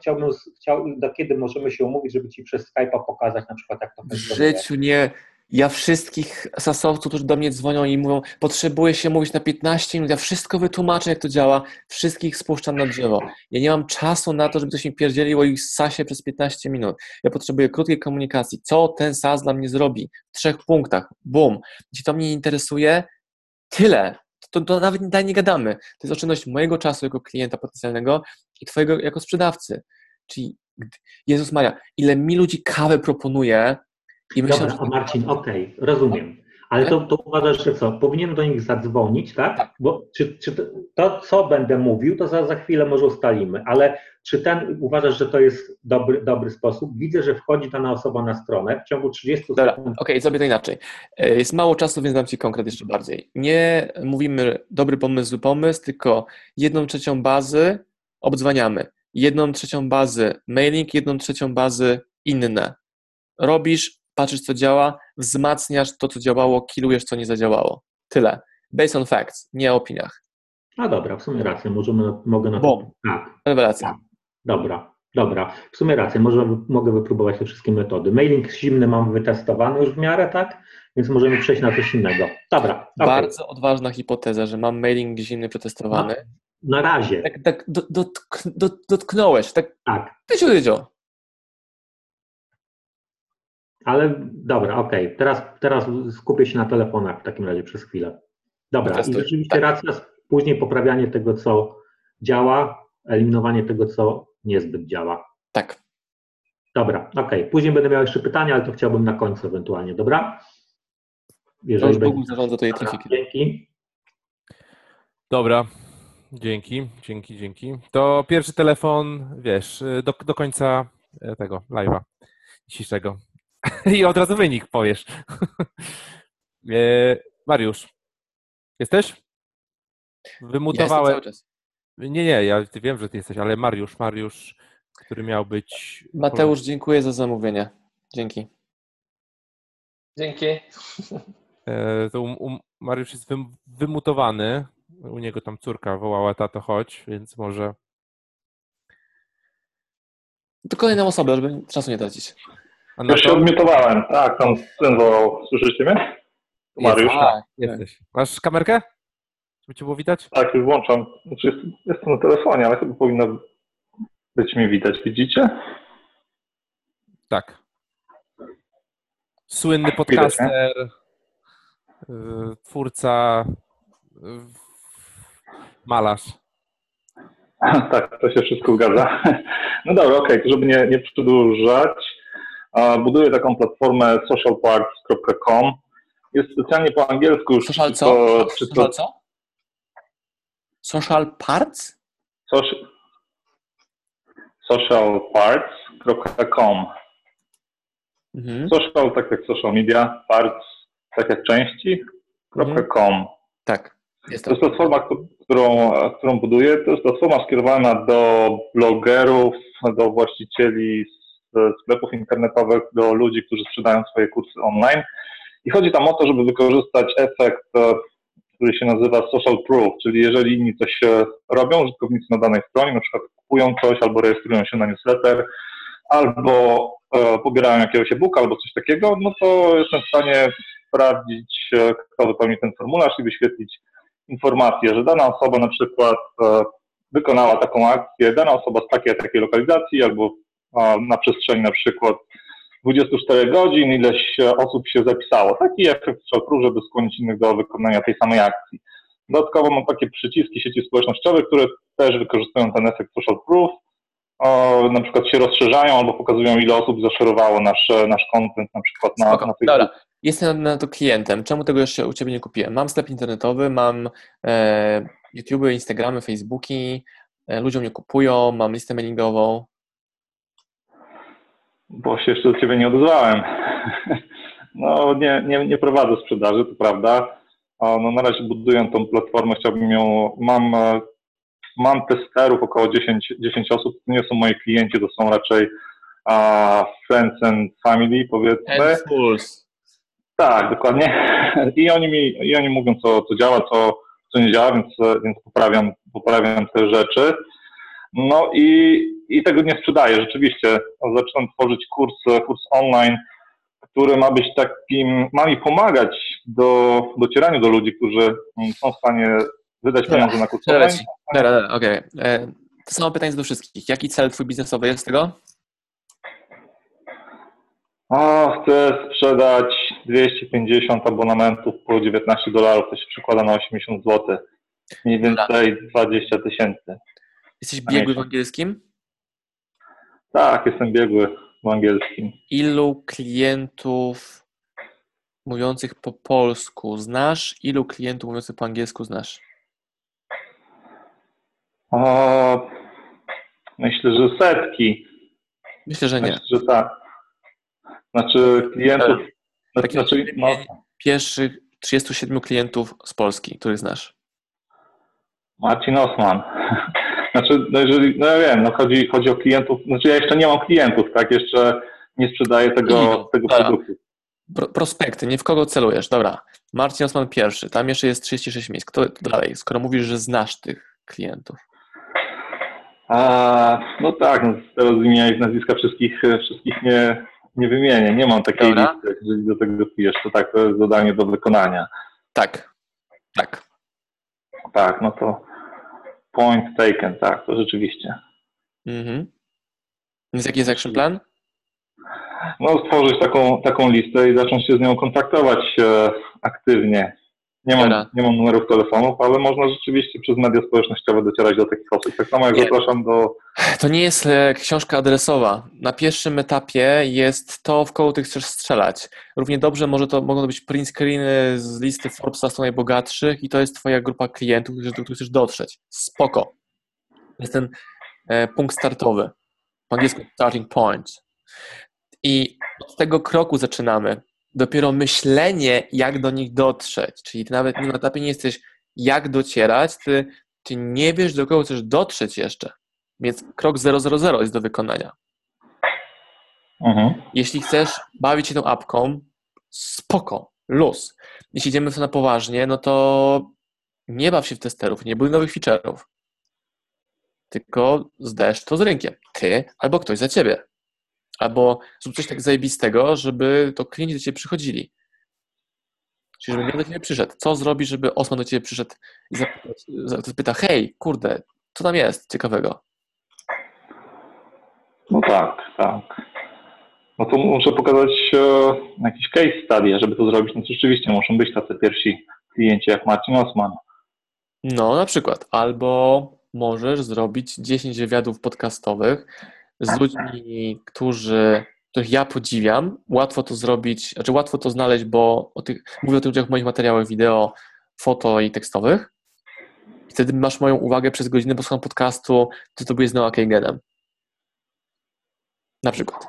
do kiedy możemy się umówić, żeby Ci przez Skype'a pokazać na przykład, jak to funkcjonuje. W życiu nie. Ja wszystkich sasowców, którzy do mnie dzwonią i mówią, potrzebuję się mówić na 15 minut, ja wszystko wytłumaczę, jak to działa, wszystkich spuszczam na drzewo. Ja nie mam czasu na to, żeby ktoś mi pierdzielił o ich sasie przez 15 minut. Ja potrzebuję krótkiej komunikacji. Co ten sas dla mnie zrobi? W 3 punktach. Bum. Jeśli to mnie interesuje, tyle. To nawet dalej nie gadamy. To jest oszczędność mojego czasu jako klienta potencjalnego i twojego jako sprzedawcy. Czyli Jezus Maria, ile mi ludzi kawę proponuje i myślę, dobra, że... Marcin, okej, rozumiem. Ale to uważasz, że co? Powinienem do nich zadzwonić, tak? Bo czy to, co będę mówił, to za chwilę może ustalimy, ale czy uważasz, że to jest dobry sposób? Widzę, że wchodzi dana osoba na stronę w ciągu 30 sekund. Okej, zrobię to inaczej. Jest mało czasu, więc dam Ci konkret jeszcze bardziej. Nie mówimy dobry pomysł, zły pomysł, tylko 1/3 bazy obdzwaniamy. 1/3 bazy mailing, 1/3 bazy inne. Robisz, patrzysz, co działa, wzmacniasz to, co działało, killujesz, co nie zadziałało. Tyle. Based on facts, nie o opiniach. No dobra, w sumie rację, mogę na to... Tak. Rewelacja. Tak. Dobra. W sumie rację, mogę wypróbować te wszystkie metody. Mailing zimny mam wytestowany już w miarę, tak? Więc możemy przejść na coś innego. Dobra. Bardzo odważna hipoteza, że mam mailing zimny przetestowany. No, na razie. Tak dotknąłeś. Tak. Tycio. Ale dobra, okej. Teraz skupię się na telefonach w takim razie przez chwilę. Dobra, i rzeczywiście racja, później poprawianie tego, co działa, eliminowanie tego, co niezbyt działa. Tak. Dobra, okej. Później będę miał jeszcze pytania, ale to chciałbym na końcu ewentualnie, dobra? Jeżeli Google zarządza tej trafiki. Dzięki. Dobra. Dzięki. To pierwszy telefon, wiesz, do końca tego live'a dzisiejszego. I od razu wynik powiesz. Mariusz, jesteś? Wymutowałem. Ja jestem cały czas. Nie, ja wiem, że ty jesteś, ale Mariusz, który miał być... Mateusz, dziękuję za zamówienie. Dzięki. Dzięki. To Mariusz jest wymutowany. U niego tam córka wołała, tato, chodź, więc może... To kolejną osobę, żeby czasu nie tracić. Już się odmiutowałem. Tak, tam syn wołał. Słyszycie mnie? Mariusz. Jesteś. Masz kamerkę? Żeby cię było widać? Tak, już włączam. Znaczy, jestem na telefonie, ale chyba powinno być mnie widać. Widzicie? Tak. Słynny podcaster, twórca, malarz. Tak, to się wszystko zgadza. No dobra, okej, żeby nie przedłużać, buduję taką platformę socialparts.com. Jest specjalnie po angielsku już. Social co? Social co? Social Parts? Socialparts.com. Social tak jak social media, parts tak jak części.com. Tak. To jest platforma, którą buduję. To jest platforma skierowana do blogerów, do właścicieli sklepów internetowych, do ludzi, którzy sprzedają swoje kursy online. I chodzi tam o to, żeby wykorzystać efekt, który się nazywa social proof, czyli jeżeli inni coś robią, użytkownicy na danej stronie, na przykład kupują coś, albo rejestrują się na newsletter, albo pobierają jakiegoś e-booka, albo coś takiego, no to jestem w stanie sprawdzić, kto wypełni ten formularz i wyświetlić informację, że dana osoba na przykład wykonała taką akcję, dana osoba z takiej lokalizacji, albo na przestrzeni na przykład 24 godzin ileś osób się zapisało. Taki efekt social proof, żeby skłonić innych do wykonania tej samej akcji. Dodatkowo mam takie przyciski sieci społecznościowe, które też wykorzystują ten efekt social proof. Na przykład się rozszerzają albo pokazują, ile osób zaszerowało nasz content na przykład na Facebook. Dobra, jestem na to klientem. Czemu tego jeszcze u Ciebie nie kupiłem? Mam sklep internetowy, mam YouTube, Instagramy, Facebooki, ludzie mnie kupują, mam listę mailingową. Bo się jeszcze do Ciebie nie odezwałem. No nie prowadzę sprzedaży, to prawda. No na razie buduję tą platformę, chciałbym ją, mam testerów, około 10 osób, to nie są moi klienci, to są raczej friends and family, powiedzmy. And fools. Tak, dokładnie. I oni mówią, co działa, co nie działa, więc poprawiam te rzeczy. No i tego nie sprzedaję. Rzeczywiście zaczynam tworzyć kurs online, który ma być takim, ma mi pomagać do docieraniu do ludzi, którzy są w stanie wydać pieniądze na kurs online. Okej. To samo pytanie do wszystkich. Jaki cel Twój biznesowy jest z tego? Chcę sprzedać 250 abonamentów po $19, to się przekłada na 80 zł. Mniej więcej 20 000. Jesteś biegły w angielskim? Tak, jestem biegły w angielskim. Ilu klientów mówiących po polsku znasz? Ilu klientów mówiących po angielsku znasz? Myślę, że setki. Myślę, że nie. Myślę, że tak. Znaczy klientów... Pierwszych 37 klientów z Polski, których znasz. Marcin Osman. Znaczy, ja wiem, chodzi o klientów, znaczy ja jeszcze nie mam klientów, tak, jeszcze nie sprzedaję tego produktu. Prospekty, nie w kogo celujesz, dobra. Marcin Osman pierwszy, tam jeszcze jest 36 miejsc. Kto dalej, skoro mówisz, że znasz tych klientów? No tak, teraz imienia i nazwiska wszystkich nie wymienię, nie mam takiej listy, jeżeli do tego pijesz, to tak, to jest zadanie do wykonania. Tak. Tak, no to point taken, tak, to rzeczywiście. Więc jaki jest action plan? No stworzyć taką listę i zacząć się z nią kontaktować aktywnie. Nie mam numerów telefonów, ale można rzeczywiście przez media społecznościowe docierać do takich osób. Tak samo jak zapraszam do... To nie jest książka adresowa. Na pierwszym etapie jest to, w kogo ty chcesz strzelać. Równie dobrze mogą to być print screeny z listy Forbesa 100 najbogatszych i to jest twoja grupa klientów, do których chcesz dotrzeć. Spoko. To jest ten punkt startowy. Po angielsku starting point. I od tego kroku zaczynamy. Dopiero myślenie, jak do nich dotrzeć. Czyli ty nawet na etapie nie jesteś, jak docierać, ty nie wiesz, do kogo chcesz dotrzeć jeszcze. Więc krok 000 jest do wykonania. Jeśli chcesz bawić się tą apką, spoko, luz. Jeśli idziemy w to na poważnie, no to nie baw się w testerów, nie buduj nowych feature'ów. Tylko zderz to z rynkiem. Ty albo ktoś za ciebie. Albo zrób coś tak zajebistego, żeby to klienci do ciebie przychodzili. Czyli żeby do ciebie przyszedł. Co zrobisz, żeby Osman do ciebie przyszedł i zapyta, hej, kurde, co tam jest ciekawego? No tak. No to muszę pokazać jakiś case study, żeby to zrobić. No to rzeczywiście muszą być tacy pierwsi klienci jak Marcin Osman. No, na przykład. Albo możesz zrobić 10 wywiadów podcastowych z ludźmi, których ja podziwiam. Łatwo to zrobić, znaczy łatwo to znaleźć, bo mówię o tych ludziach w moich materiałach wideo, foto i tekstowych. I wtedy masz moją uwagę przez godzinę, bo słucham podcastu, to byłeś z Noah Kaganem. Na przykład.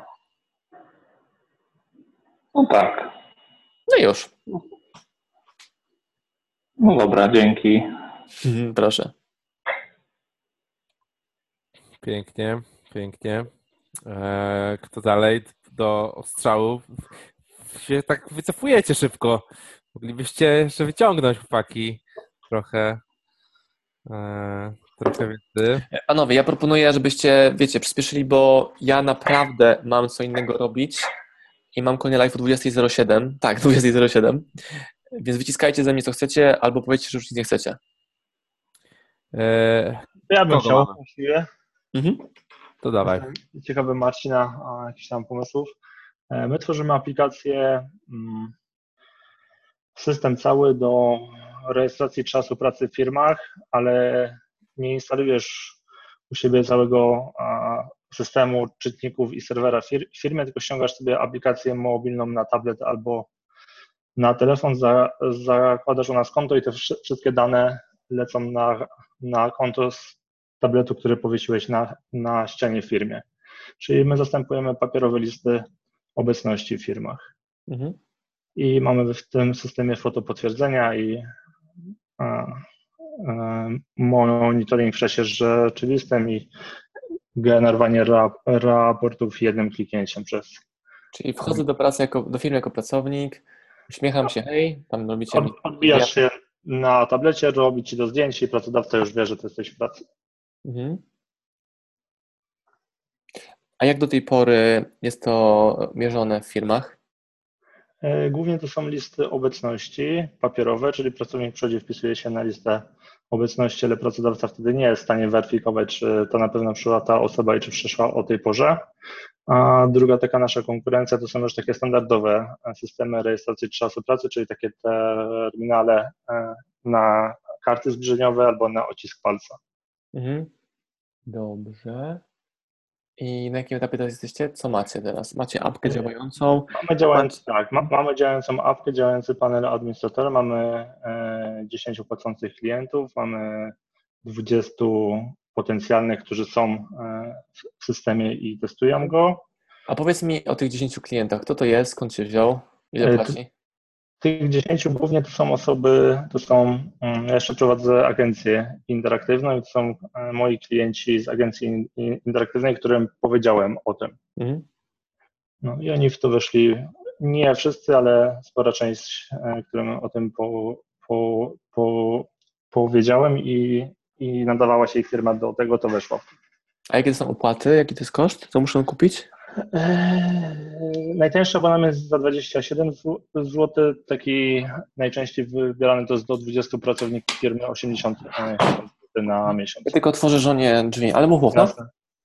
No tak. No i już. No dobra, dzięki. Proszę. Pięknie. Kto dalej do ostrzałów? Się tak wycofujecie szybko. Moglibyście jeszcze wyciągnąć, chłopaki, trochę więcej. Panowie, ja proponuję, żebyście, przyspieszyli, bo ja naprawdę mam co innego robić i mam konia live o 20:07. Tak, 20:07. Więc wyciskajcie ze mnie, co chcecie, albo powiedzcie, że już nic nie chcecie. Ja bym chciał właściwie. To dawaj. Ciekawy Marcina jakichś tam pomysłów. My tworzymy aplikację, system cały do rejestracji czasu pracy w firmach, ale nie instalujesz u siebie całego systemu czytników i serwera w firmie, tylko ściągasz sobie aplikację mobilną na tablet albo na telefon, zakładasz u nas konto i te wszystkie dane lecą na konto z tabletu, który powiesiłeś na ścianie w firmie. Czyli my zastępujemy papierowe listy obecności w firmach. I mamy w tym systemie fotopotwierdzenia i monitoring w czasie rzeczywistym i generowanie raportów jednym kliknięciem przez. Czyli wchodzę do pracy do firmy jako pracownik, uśmiecham się, hej, tam robicie. Odbijasz się na tablecie, robi ci do zdjęć i pracodawca już wie, że ty jesteś w pracy. A jak do tej pory jest to mierzone w firmach? Głównie to są listy obecności papierowe, czyli pracownik przychodzi, wpisuje się na listę obecności, ale pracodawca wtedy nie jest w stanie weryfikować, czy to na pewno przyszła ta osoba i czy przyszła o tej porze. A druga taka nasza konkurencja to są już takie standardowe systemy rejestracji czasu pracy, czyli takie terminale na karty zbliżeniowe albo na odcisk palca. Dobrze. I na jakim etapie teraz jesteście? Co macie teraz? Macie apkę działającą? Mamy działającą apkę, działający panel administratora, mamy 10 płacących klientów, mamy 20 potencjalnych, którzy są w systemie i testują go. A powiedz mi o tych 10 klientach. Kto to jest? Skąd się wziął? Ile płaci? Tych 10 głównie to są osoby, ja jeszcze prowadzę agencję interaktywną i to są moi klienci z agencji interaktywnej, którym powiedziałem o tym. No i oni w to weszli, nie wszyscy, ale spora część, którym o tym powiedziałem i nadawała się ich firma do tego, to weszło. A jakie to są opłaty? Jaki to jest koszt? Co muszą kupić? Najtańszy abonament jest za 27 zł, taki najczęściej wybierany to jest do 20 pracowników firmy 80 zł na miesiąc. Ja tylko otworzę żonie drzwi, ale mów, no?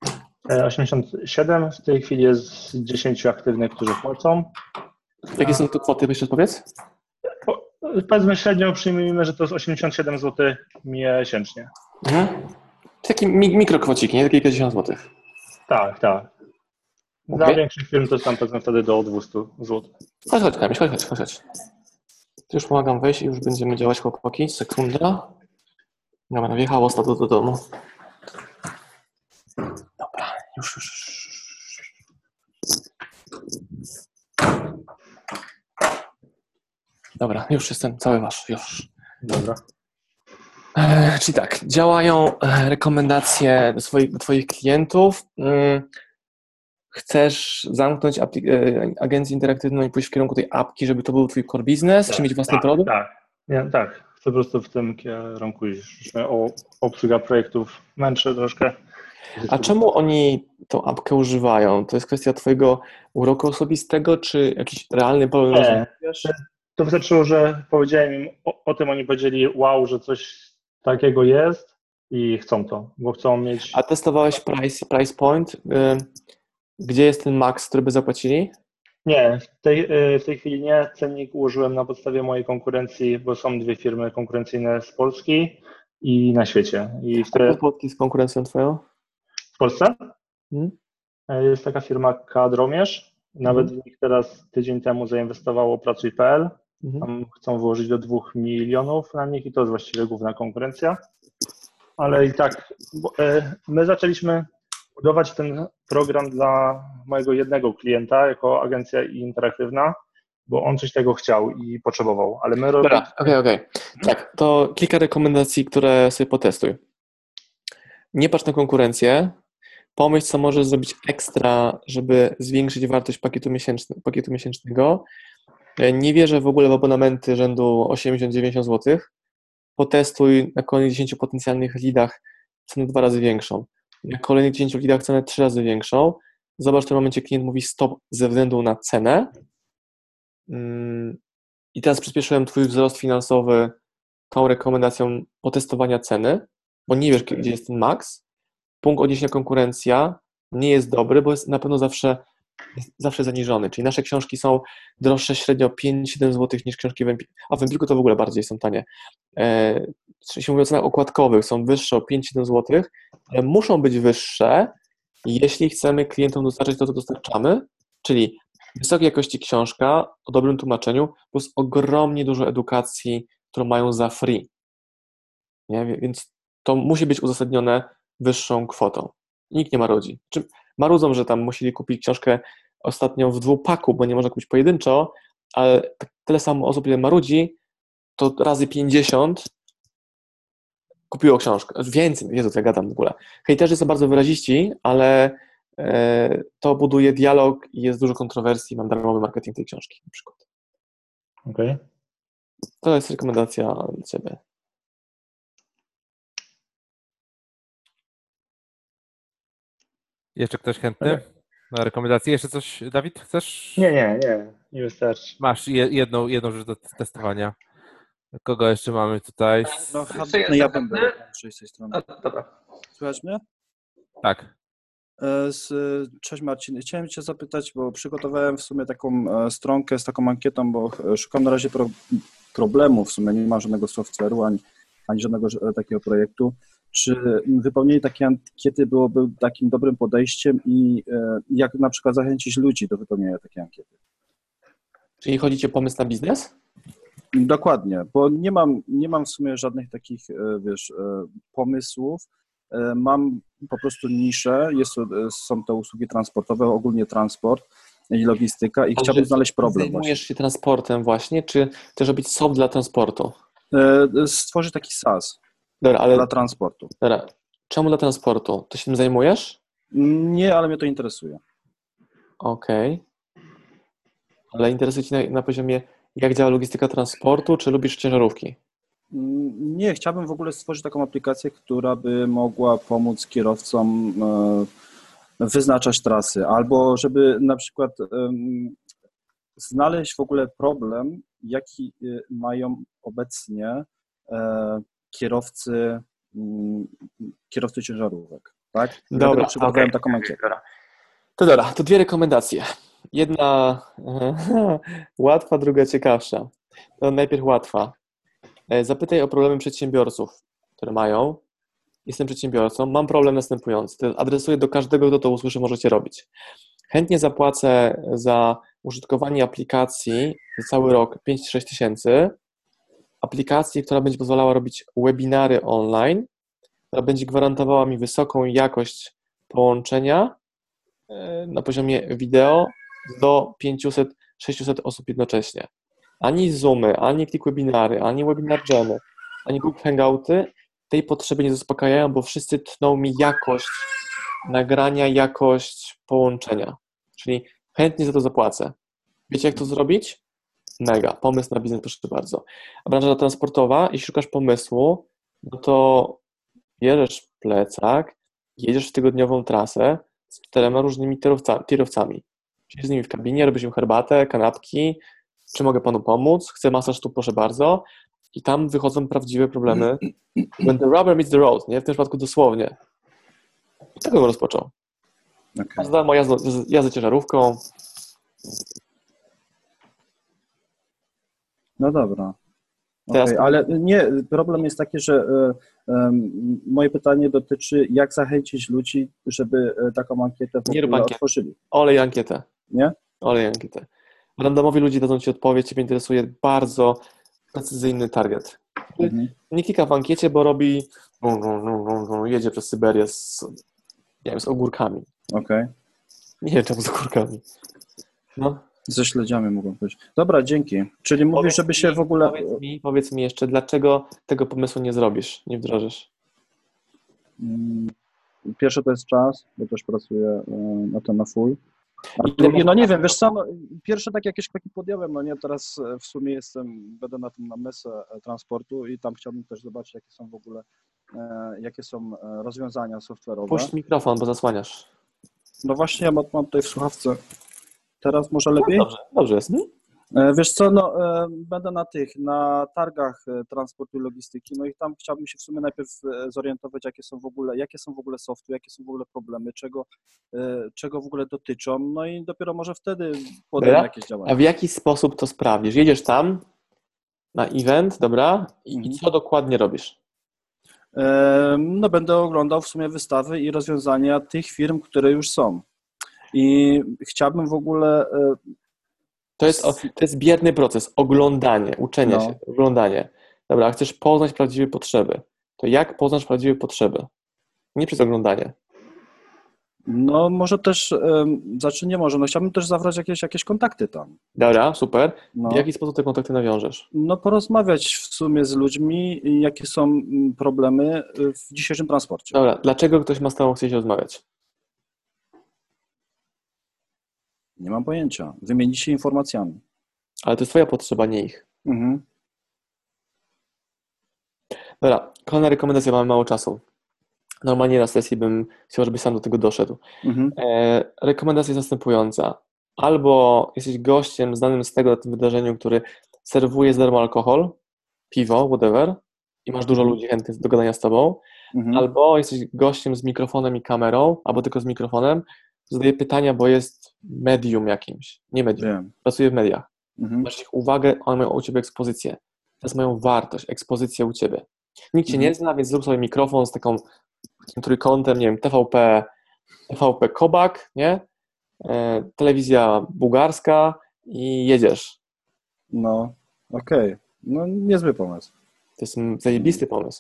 87, w tej chwili jest 10 aktywnych, którzy płacą. Jakie są to kwoty, jeszcze powiedz? Powiedzmy średnio przyjmijmy, że to jest 87 zł miesięcznie. Takie mikrokwociki, nie? Takie kilkadziesiąt złotych. Tak. Dla większych firm to jest tam powiedzmy wtedy do 200 zł. Chodź, Kamil, chodź. Już pomagam wejść i już będziemy działać, chłopaki. Sekunda. Dobra, wjechało stato do domu. Dobra, już. Dobra, już jestem cały wasz, już. Dobra. Czyli tak, działają rekomendacje do twoich klientów. Chcesz zamknąć agencję interaktywną i pójść w kierunku tej apki, żeby to był twój core business, czy mieć własny produkt? Tak. Chcę po prostu w tym kierunku iść. O obsługa projektów męczę troszkę. A czemu oni tą apkę używają? To jest kwestia twojego uroku osobistego, czy jakiś realny problem? Nie, to wystarczyło, że powiedziałem im o tym, oni powiedzieli wow, że coś takiego jest i chcą to, bo chcą mieć... A testowałeś price point? Gdzie jest ten max, który by zapłacili? Nie, w tej chwili nie. Cennik ułożyłem na podstawie mojej konkurencji, bo są 2 firmy konkurencyjne z Polski i na świecie. A Polski z konkurencją twoją? W Polsce? Jest taka firma Kadromierz. Nawet w nich teraz tydzień temu zainwestowało Pracuj.pl. Tam chcą wyłożyć do 2 milionów na nich i to jest właściwie główna konkurencja. Ale i tak, my zaczęliśmy budować ten program dla mojego jednego klienta jako agencja interaktywna, bo on coś tego chciał i potrzebował, ale my robimy... Dobra, okej. Tak, to kilka rekomendacji, które sobie potestuj. Nie patrz na konkurencję, pomyśl, co możesz zrobić ekstra, żeby zwiększyć wartość pakietu miesięcznego. Nie wierzę w ogóle w abonamenty rzędu 80-90 zł. Potestuj na kolejnych 10 potencjalnych leadach cenę 2 razy większą. Na kolejnych 10 leadach cenę 3 razy większą. Zobacz, w tym momencie klient mówi stop ze względu na cenę. I teraz przyspieszyłem twój wzrost finansowy tą rekomendacją potestowania ceny, bo nie wiesz, gdzie jest ten max. Punkt odniesienia konkurencja nie jest dobry, bo jest na pewno zawsze zaniżony. Czyli nasze książki są droższe średnio 5-7 zł niż książki w Empiku, a w Empiku to w ogóle bardziej są tanie. Jeśli mówię o cenach okładkowych, są wyższe o 5-7 zł, ale muszą być wyższe, jeśli chcemy klientom dostarczyć to, co dostarczamy, czyli wysokiej jakości książka o dobrym tłumaczeniu plus ogromnie dużo edukacji, którą mają za free. Nie? Więc to musi być uzasadnione wyższą kwotą. Nikt nie marudzi. Marudzą, że tam musieli kupić książkę ostatnio w 2-paku, bo nie można kupić pojedynczo, ale tyle samo osób, ile marudzi, to razy 50 kupiło książkę. Więcej, Jezu, co ja gadam w ogóle. Hejterzy są bardzo wyraziści, ale to buduje dialog i jest dużo kontrowersji. Mam darmowy marketing tej książki na przykład. Okej. To jest rekomendacja dla ciebie. Jeszcze ktoś chętny na rekomendacje? Jeszcze coś, Dawid, chcesz? Nie wystarczy. Masz jedną rzecz do testowania. Kogo jeszcze mamy tutaj? Ja będę z tej strony. Dobra. Słychać mnie? Tak. Cześć Marcin. Chciałem cię zapytać, bo przygotowałem w sumie taką stronkę z taką ankietą, bo szukam na razie problemu, w sumie nie mam żadnego software'u, ani żadnego takiego projektu. Czy wypełnienie takiej ankiety byłoby takim dobrym podejściem i jak na przykład zachęcić ludzi do wypełnienia takiej ankiety? Czyli chodzi ci o pomysł na biznes? Dokładnie, bo nie mam w sumie żadnych takich, pomysłów. Mam po prostu niszę, są to usługi transportowe, ogólnie transport i logistyka i chciałbym znaleźć problem. Zajmujesz się transportem właśnie, czy też robić soft dla transportu? Stworzyć taki SaaS dla transportu. Dobra. Czemu dla transportu? To się tym zajmujesz? Nie, ale mnie to interesuje. Okej. Ale interesuje cię na poziomie, jak działa logistyka transportu, czy lubisz ciężarówki? Nie, chciałbym w ogóle stworzyć taką aplikację, która by mogła pomóc kierowcom wyznaczać trasy, albo żeby na przykład znaleźć w ogóle problem, jaki mają obecnie kierowcy ciężarówek. Tak? Dobra, przygotowałem taką ankietę. To 2 rekomendacje. Jedna łatwa, druga ciekawsza. To najpierw łatwa. Zapytaj o problemy przedsiębiorców, które mają. Jestem przedsiębiorcą, mam problem następujący. To adresuję do każdego, kto to usłyszy, możecie robić. Chętnie zapłacę za użytkowanie aplikacji za cały rok 5-6 tysięcy. Aplikacji, która będzie pozwalała robić webinary online, która będzie gwarantowała mi wysoką jakość połączenia na poziomie wideo do 500-600 osób jednocześnie. ani Zoomy, ani ClickWebinary, ani Webinar Jamy, ani Google Hangouty tej potrzeby nie zaspokajają, bo wszyscy tną mi jakość nagrania, jakość połączenia. Czyli chętnie za to zapłacę. Wiecie, jak to zrobić? Mega. Pomysł na biznes, proszę bardzo. A branża transportowa, jeśli szukasz pomysłu, no to bierzesz plecak, jedziesz w tygodniową trasę z 4 różnymi tirowcami. Siedzisz z nimi w kabinie, robisz im herbatę, kanapki, czy mogę panu pomóc? Chcę masaż tu, proszę bardzo. I tam wychodzą prawdziwe problemy. When the rubber meets the road, nie? W tym przypadku dosłownie. I tak bym rozpoczął. Okay. Za darmo jazdę ciężarówką. No dobra. Okay, ale nie, problem jest taki, że moje pytanie dotyczy, jak zachęcić ludzi, żeby taką ankietę w ogóle otworzyli. Olej ankietę. Nie? Olej ankietę. Randomowi ludzie dadzą ci odpowiedź, ciebie interesuje bardzo precyzyjny target. Nie klika w ankiecie, bo robi jedzie przez Syberię z ogórkami. Okej. Nie wiem, czemu z ogórkami. No. Ze śledziami mogą być. Dobra, dzięki. Czyli mówisz, żeby się w ogóle... Powiedz mi jeszcze, dlaczego tego pomysłu nie zrobisz, nie wdrożysz? Pierwsze to jest czas, bo też pracuję na to na full. A drugie, no nie wiem, wiesz co, no, pierwsze tak jakieś kroki podjąłem, no nie, teraz w sumie będę na tym namysł transportu i tam chciałbym też zobaczyć, jakie są w ogóle, jakie są rozwiązania software'owe. Puść mikrofon, bo zasłaniasz. No właśnie, ja mam tutaj w słuchawce. Teraz może lepiej? No dobrze jest. Wiesz co, no będę na targach transportu i logistyki, no i tam chciałbym się w sumie najpierw zorientować, jakie są w ogóle softy, jakie są w ogóle problemy, czego w ogóle dotyczą, no i dopiero może wtedy podejmę jakieś działania. A w jaki sposób to sprawdzisz? Jedziesz tam na event, dobra, i co dokładnie robisz? No będę oglądał w sumie wystawy i rozwiązania tych firm, które już są. I chciałbym w ogóle... To jest bierny proces, oglądanie, uczenie się, oglądanie. Dobra, chcesz poznać prawdziwe potrzeby. To jak poznasz prawdziwe potrzeby? Nie przez oglądanie. No może też, chciałbym też zawrzeć jakieś kontakty tam. Dobra, super. W jaki sposób te kontakty nawiążesz? No porozmawiać w sumie z ludźmi, jakie są problemy w dzisiejszym transporcie. Dobra, dlaczego ktoś ma z tobą chcieć rozmawiać? Nie mam pojęcia. Wymienić się informacjami. Ale to jest twoja potrzeba, nie ich. Dobra, kolejna rekomendacja, mamy mało czasu. Normalnie na sesji bym chciał, żebyś sam do tego doszedł. Rekomendacja jest następująca. Albo jesteś gościem znanym z tego na tym wydarzeniu, który serwuje za darmo alkohol, piwo, whatever, i masz dużo ludzi chętnych do gadania z tobą, albo jesteś gościem z mikrofonem i kamerą, albo tylko z mikrofonem, zadaje pytania, bo jest medium jakimś. Nie medium. Pracuje w mediach. Masz ich uwagę, one mają u ciebie ekspozycję. Teraz mają wartość, ekspozycję u ciebie. Nikt cię nie zna, więc zrób sobie mikrofon z takim trójkątem, nie wiem, TVP Kobak, nie? Telewizja bułgarska i jedziesz. No, okej. No, niezły pomysł. To jest zajebisty pomysł.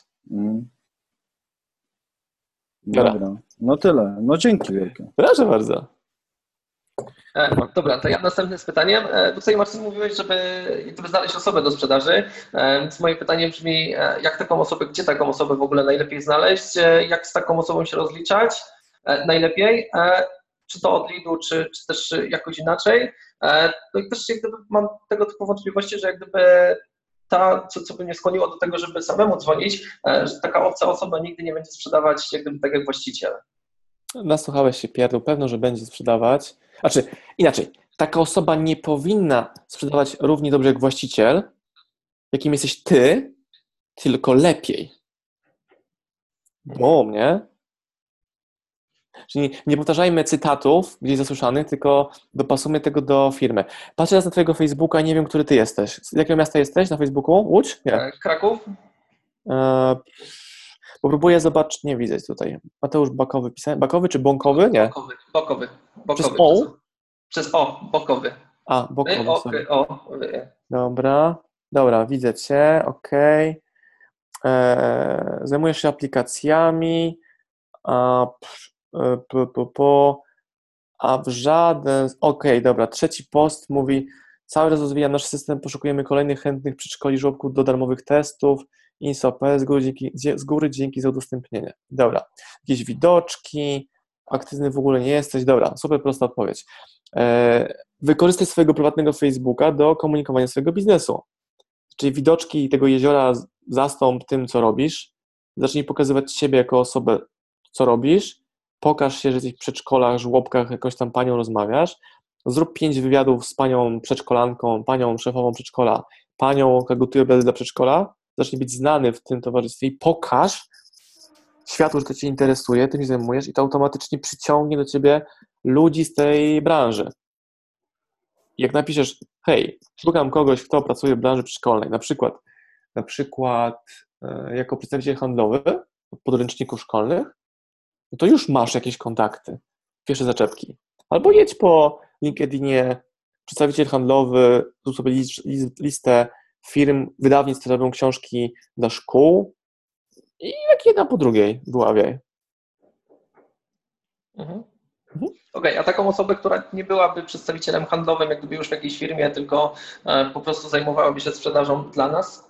Dobra. No tyle. No dzięki wielkie. Proszę bardzo. Dobra, to ja następne z pytaniem. Tutaj Marcin mówiłeś, żeby znaleźć osobę do sprzedaży. Więc moje pytanie brzmi, jak taką osobę, gdzie taką osobę w ogóle najlepiej znaleźć, jak z taką osobą się rozliczać najlepiej, czy to od leadu, czy też jakoś inaczej. No i też jak gdyby mam tego typu wątpliwości, że jak gdyby co by mnie skłoniło do tego, żeby samemu dzwonić, że taka obca osoba nigdy nie będzie sprzedawać jak gdyby tak jak właściciel. Nasłuchałeś się pierdół, pewno, że będzie sprzedawać. Znaczy, inaczej, taka osoba nie powinna sprzedawać równie dobrze jak właściciel, jakim jesteś ty, tylko lepiej. Bo mnie. Czyli nie powtarzajmy cytatów gdzieś zasłyszanych, tylko dopasujmy tego do firmy. Patrzę teraz na twojego Facebooka, nie wiem, który ty jesteś. Z jakiego miasta jesteś na Facebooku? Łódź? Nie. Kraków. Bo próbuję zobaczyć, nie widzę tutaj. Mateusz Bakowy pisałem. Bakowy czy Bąkowy? Nie. Bokowy. Przez O? Przez O, Bokowy. A, Bokowy. Dobra, widzę cię, okej. Zajmujesz się aplikacjami, a w żaden... Okej, dobra, trzeci post mówi, Cały czas rozwijam nasz system, poszukujemy kolejnych chętnych przedszkoli, żłobków do darmowych testów. Inso.pl z góry dzięki za udostępnienie. Dobra. Jakieś widoczki, aktywny w ogóle nie jesteś. Dobra, super prosta odpowiedź. Wykorzystaj swojego prywatnego Facebooka do komunikowania swojego biznesu. Czyli widoczki tego jeziora zastąp tym, co robisz. Zacznij pokazywać siebie jako osobę, co robisz. Pokaż się, że jesteś w przedszkolach, żłobkach, jakąś tam panią rozmawiasz. Zrób 5 wywiadów z panią przedszkolanką, panią szefową przedszkola, panią, która gotuje obiady dla przedszkola. Zacznij być znany w tym towarzystwie i pokaż światu, że to Cię interesuje, tym się zajmujesz i to automatycznie przyciągnie do Ciebie ludzi z tej branży. Jak napiszesz, hej, szukam kogoś, kto pracuje w branży przedszkolnej, na przykład jako przedstawiciel handlowy od podręczników szkolnych, no to już masz jakieś kontakty, pierwsze zaczepki. Albo jedź po LinkedInie, przedstawiciel handlowy, zrób sobie listę firm, wydawnictw, które robią książki dla szkół i jak jedna po drugiej wyławiaj. Okej, a taką osobę, która nie byłaby przedstawicielem handlowym, jak gdyby już w jakiejś firmie, tylko po prostu zajmowałaby się sprzedażą dla nas?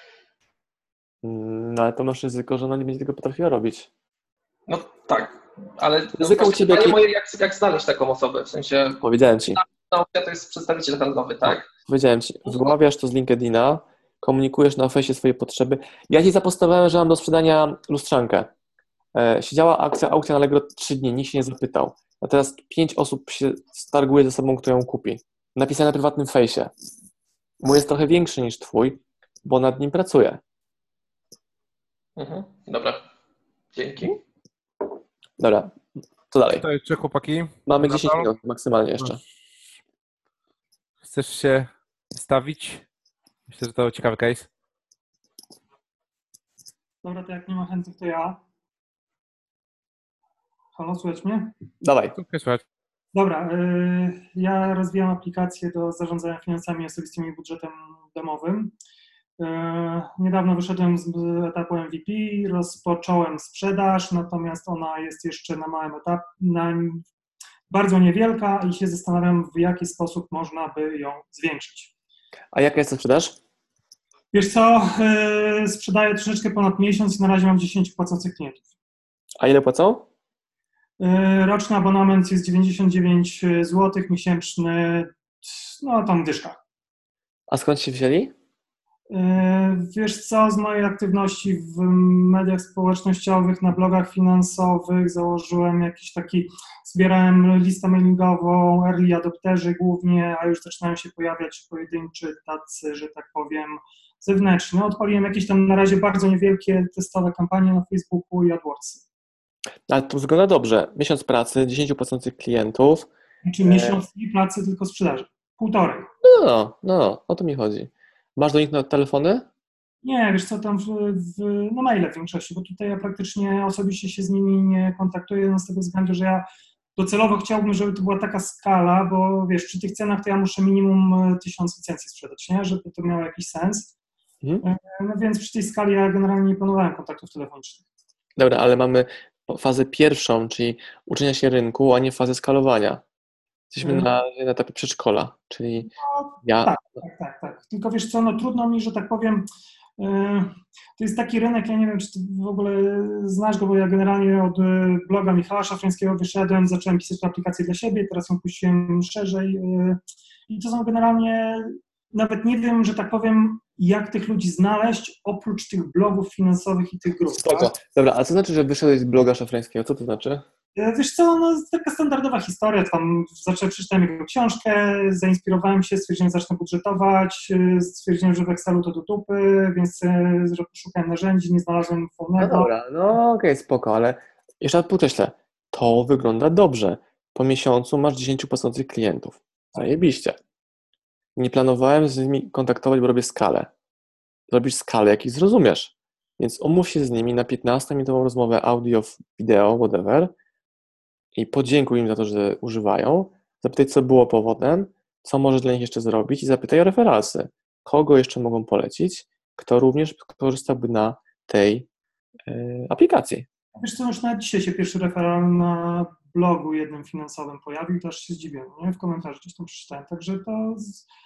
No ale to masz ryzyko, że ona nie będzie tego potrafiła robić. No tak, ale ryzyko u ciebie jak znaleźć taką osobę, w sensie... Powiedziałem Ci. To jest przedstawiciel handlowy, tak? Powiedziałem Ci, wyławiasz to z LinkedIna, komunikujesz na fejsie swoje potrzeby. Ja Ci zapostowałem, że mam do sprzedania lustrzankę. Siedziała aukcja na Allegro 3 dni, nikt się nie zapytał. A teraz 5 osób się starguje ze sobą, kto ją kupi. Napisane na prywatnym fejsie. Mój jest trochę większy niż Twój, bo nad nim pracuję. Dobra, dzięki. Dobra, co dalej? To jeszcze chłopaki. Mamy 10 minut maksymalnie jeszcze. Chcesz się stawić? Myślę, że to ciekawy case. Dobra, to jak nie ma chętnych, to ja. Halo, słychać mnie? Dawaj. Słychać. Dobra, ja rozwijam aplikację do zarządzania finansami osobistymi i budżetem domowym. Niedawno wyszedłem z etapu MVP, rozpocząłem sprzedaż, natomiast ona jest jeszcze na małym etapie, bardzo niewielka i się zastanawiam, w jaki sposób można by ją zwiększyć. A jaka jest ta sprzedaż? Wiesz co, sprzedaję troszeczkę ponad miesiąc i na razie mam 10 płacących klientów. A ile płacą? Roczny abonament jest 99 zł, miesięczny, no tam dyszka. A skąd się wzięli? Wiesz co, z mojej aktywności w mediach społecznościowych, na blogach finansowych założyłem jakiś taki, zbierałem listę mailingową, early adopterzy głównie, a już zaczynają się pojawiać pojedynczy tacy, że tak powiem, zewnętrzni. No, odpaliłem jakieś tam na razie bardzo niewielkie testowe kampanie na Facebooku i AdWordsy. Ale to wygląda dobrze. Miesiąc pracy, 10 płacących klientów. Znaczy miesiąc nie pracy, tylko sprzedaży. 1,5. No, o to mi chodzi. Masz do nich telefony? Nie, wiesz co, tam no maile w większości, bo tutaj ja praktycznie osobiście się z nimi nie kontaktuję, no z tego względu, że ja docelowo chciałbym, żeby to była taka skala, bo wiesz, przy tych cenach to ja muszę minimum 1000 licencji sprzedać, nie? Żeby to miało jakiś sens. No więc przy tej skali ja generalnie nie planowałem kontaktów telefonicznych. Dobra, ale mamy fazę pierwszą, czyli uczenia się rynku, a nie fazę skalowania. Jesteśmy na etapie przedszkola, czyli Tak. Tylko wiesz co, no trudno mi, że tak powiem, to jest taki rynek, ja nie wiem, czy ty w ogóle znasz go, bo ja generalnie od bloga Michała Szafrańskiego wyszedłem, zacząłem pisać tę aplikację dla siebie, teraz ją puściłem szerzej i to są generalnie, nawet nie wiem, że tak powiem, jak tych ludzi znaleźć, oprócz tych blogów finansowych i tych grup. Spoko. Tak? Dobra, a co znaczy, że wyszedłeś z bloga Szafrańskiego? Co to znaczy? Wiesz co, no taka standardowa historia, tam przeczytałem jego książkę, zainspirowałem się, stwierdziłem, że zacznę budżetować, stwierdziłem, że w Excelu to do dupy, więc szukałem narzędzi, nie znalazłem pełnego. No dobra, no okej, spoko, ale jeszcze raz podkreślę, to wygląda dobrze. Po miesiącu masz 10 płacących klientów. Zajebiście. Nie planowałem z nimi kontaktować, bo robię skalę. Robisz skalę, jak ich zrozumiesz. Więc umów się z nimi na 15-minutową rozmowę audio, wideo, whatever, i podziękuj im za to, że używają, zapytaj, co było powodem, co możesz dla nich jeszcze zrobić i zapytaj o referalsy. Kogo jeszcze mogą polecić, kto również korzystałby na tej aplikacji. Wiesz co, już nawet dzisiaj się pierwszy referal na blogu jednym finansowym pojawił, to aż się zdziwiłem, nie? W komentarzu gdzieś tam przeczytałem, także to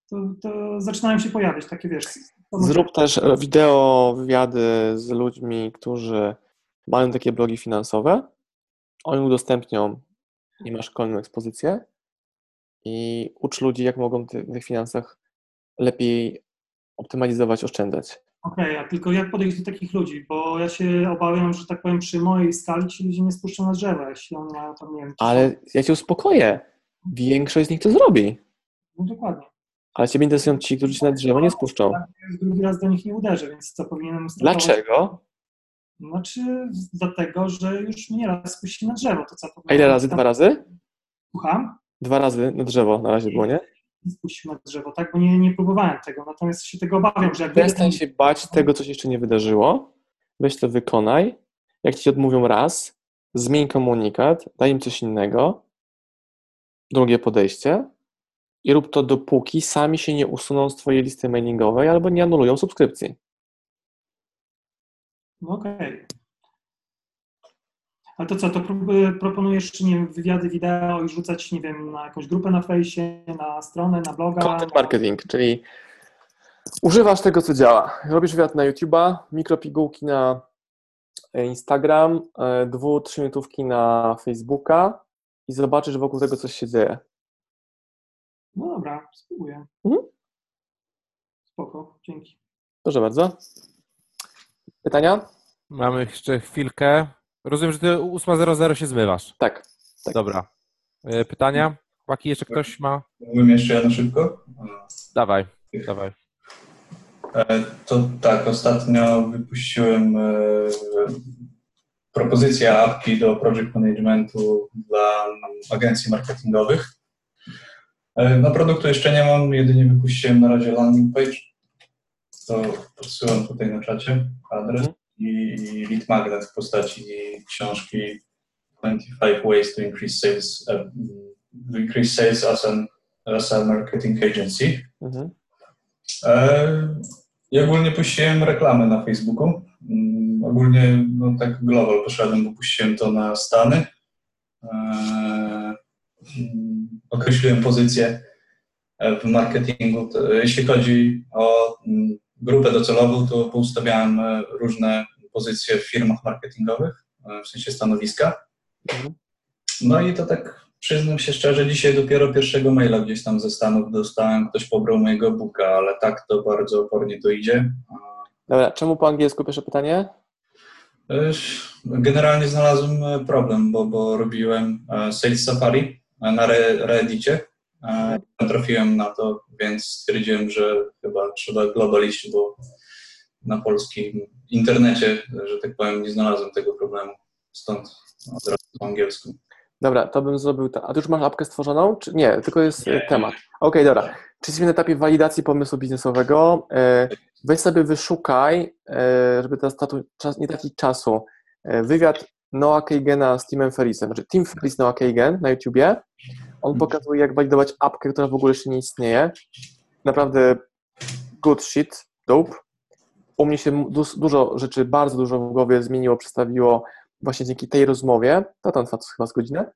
to zaczynają się pojawiać takie, wiesz... Zrób też wideo, wywiady z ludźmi, którzy mają takie blogi finansowe. Oni udostępnią i masz szkolną ekspozycję i ucz ludzi, jak mogą w tych finansach lepiej optymalizować, oszczędzać. Okej, a tylko jak podejść do takich ludzi? Bo ja się obawiam, że tak powiem, przy mojej skali ci ludzie nie spuszczą na drzewo, jeśli on ma tam, nie wiem... Ale ja cię uspokoję. Większość z nich to zrobi. No dokładnie. Ale ciebie interesują ci, którzy się na drzewo nie spuszczą. Drugi raz do nich nie uderzę, więc co powinienem startować? Dlaczego? Znaczy dlatego, że już mnie raz spuścili na drzewo. To co A ile razy? 2 razy? Słucham? 2 razy na drzewo na razie było, nie? Spuścił na drzewo, tak? Bo nie próbowałem tego, natomiast się tego obawiam, że jak... Przestań się bać tego, co się jeszcze nie wydarzyło. Weź to wykonaj. Jak ci odmówią raz, zmień komunikat, daj im coś innego. Drugie podejście. I rób to, dopóki sami się nie usuną z twojej listy mailingowej albo nie anulują subskrypcji. No okej. Ale to co, to proponujesz, czy nie wiem, wywiady wideo i rzucać, nie wiem, na jakąś grupę na fejsie, na stronę, na bloga? Content marketing, czyli używasz tego, co działa. Robisz wywiad na YouTube'a, mikropigułki na Instagram, 2-3 minutówki na Facebooka i zobaczysz wokół tego, coś się dzieje. No dobra, spróbuję. Spoko, dzięki. Proszę bardzo. Pytania? Mamy jeszcze chwilkę. Rozumiem, że ty 8:00 się zmywasz. Tak. Dobra. Pytania? Chłopaki, jeszcze ktoś ma? Mógłbym jeszcze ja na szybko? Dawaj. To tak, ostatnio wypuściłem propozycję apki do project managementu dla agencji marketingowych. No produktu jeszcze nie mam, jedynie wypuściłem na razie landing page. To podsyłam tutaj na czacie adres i lead magnet w postaci książki 25 Ways to Increase Sales as a Marketing Agency. I ogólnie puściłem reklamę na Facebooku. Ogólnie no tak global poszedłem, bo puściłem to na Stany. Określiłem pozycję w marketingu. Jeśli chodzi o grupę docelową, to poustawiałem różne pozycje w firmach marketingowych, w sensie stanowiska. No i to tak przyznam się szczerze, dzisiaj dopiero pierwszego maila gdzieś tam ze Stanów dostałem, ktoś pobrał mojego booka, ale tak to bardzo opornie to idzie. Dobra, czemu po angielsku pierwsze pytanie? Generalnie znalazłem problem, bo robiłem Sales Safari na Reddicie. Trafiłem na to, więc stwierdziłem, że chyba trzeba global iść, bo na polskim internecie, że tak powiem, nie znalazłem tego problemu. Stąd od razu po angielsku. Dobra, to bym zrobił to. A ty już masz apkę stworzoną? Czy nie? Tylko jest temat. Okej, dobra. Czy jesteśmy na etapie walidacji pomysłu biznesowego? Weź sobie wyszukaj, żeby teraz nie tracić czasu, wywiad Noah Kagana z Timem Ferrissem, znaczy Tim Ferriss, Noah Kagan na YouTubie. On pokazuje, jak walidować apkę, która w ogóle jeszcze nie istnieje. Naprawdę good shit, dope. U mnie się dużo rzeczy, bardzo dużo w głowie zmieniło, przestawiło właśnie dzięki tej rozmowie. To tam trwa chyba z godzinę.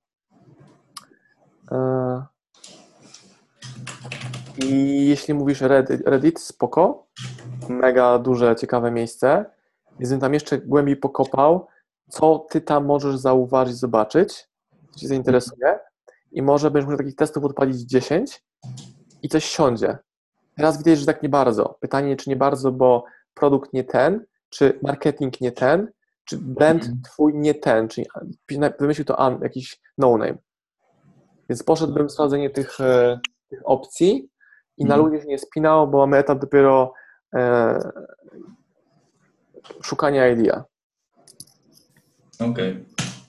I jeśli mówisz Reddit, spoko. Mega duże, ciekawe miejsce. Więc tam jeszcze głębiej pokopał, co ty tam możesz zauważyć, zobaczyć, co cię zainteresuje. I może będziesz mógł takich testów odpalić 10 i coś siądzie. Teraz widać, że tak nie bardzo. Pytanie, czy nie bardzo, bo produkt nie ten, czy marketing nie ten, czy brand twój nie ten, czyli wymyślił to jakiś no-name. Więc poszedłbym w sprawdzenie tych opcji i na ludzi się nie spinał, bo mamy etap dopiero szukania idea. Okej.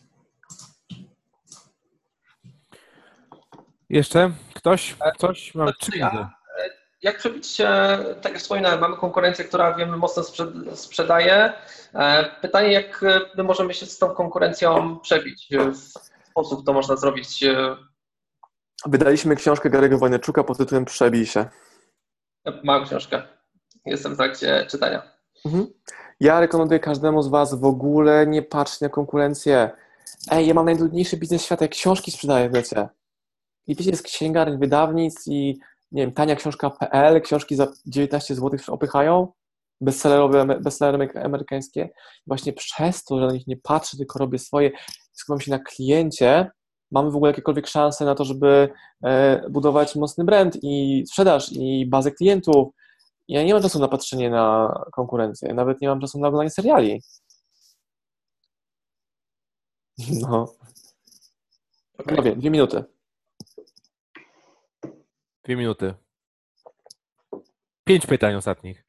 Jeszcze ktoś? Coś? Mamy 3 minuty. Jak przebić się, tak jak wspominałem, mamy konkurencję, która wiemy mocno sprzedaje. Pytanie, jak my możemy się z tą konkurencją przebić? W sposób to można zrobić. Wydaliśmy książkę Gary'ego Vaynerchuka pod tytułem Przebij się. Mam książkę. Jestem w trakcie czytania. Ja rekomenduję każdemu z was w ogóle nie patrzeć na konkurencję. Ja mam najtrudniejszy biznes świata, jak książki sprzedaję, wiecie. I wiecie, jest księgarni, wydawnictw i nie wiem, taniaksiążka.pl, książki za 19 zł opychają, bestsellery amerykańskie. Właśnie przez to, że na nich nie patrzę, tylko robię swoje, skupiam się na kliencie, mamy w ogóle jakiekolwiek szanse na to, żeby budować mocny brand i sprzedaż i bazę klientów. Ja nie mam czasu na patrzenie na konkurencję, nawet nie mam czasu na oglądanie seriali. No. Okay. 2 minuty. 2 minuty. 5 pytań ostatnich.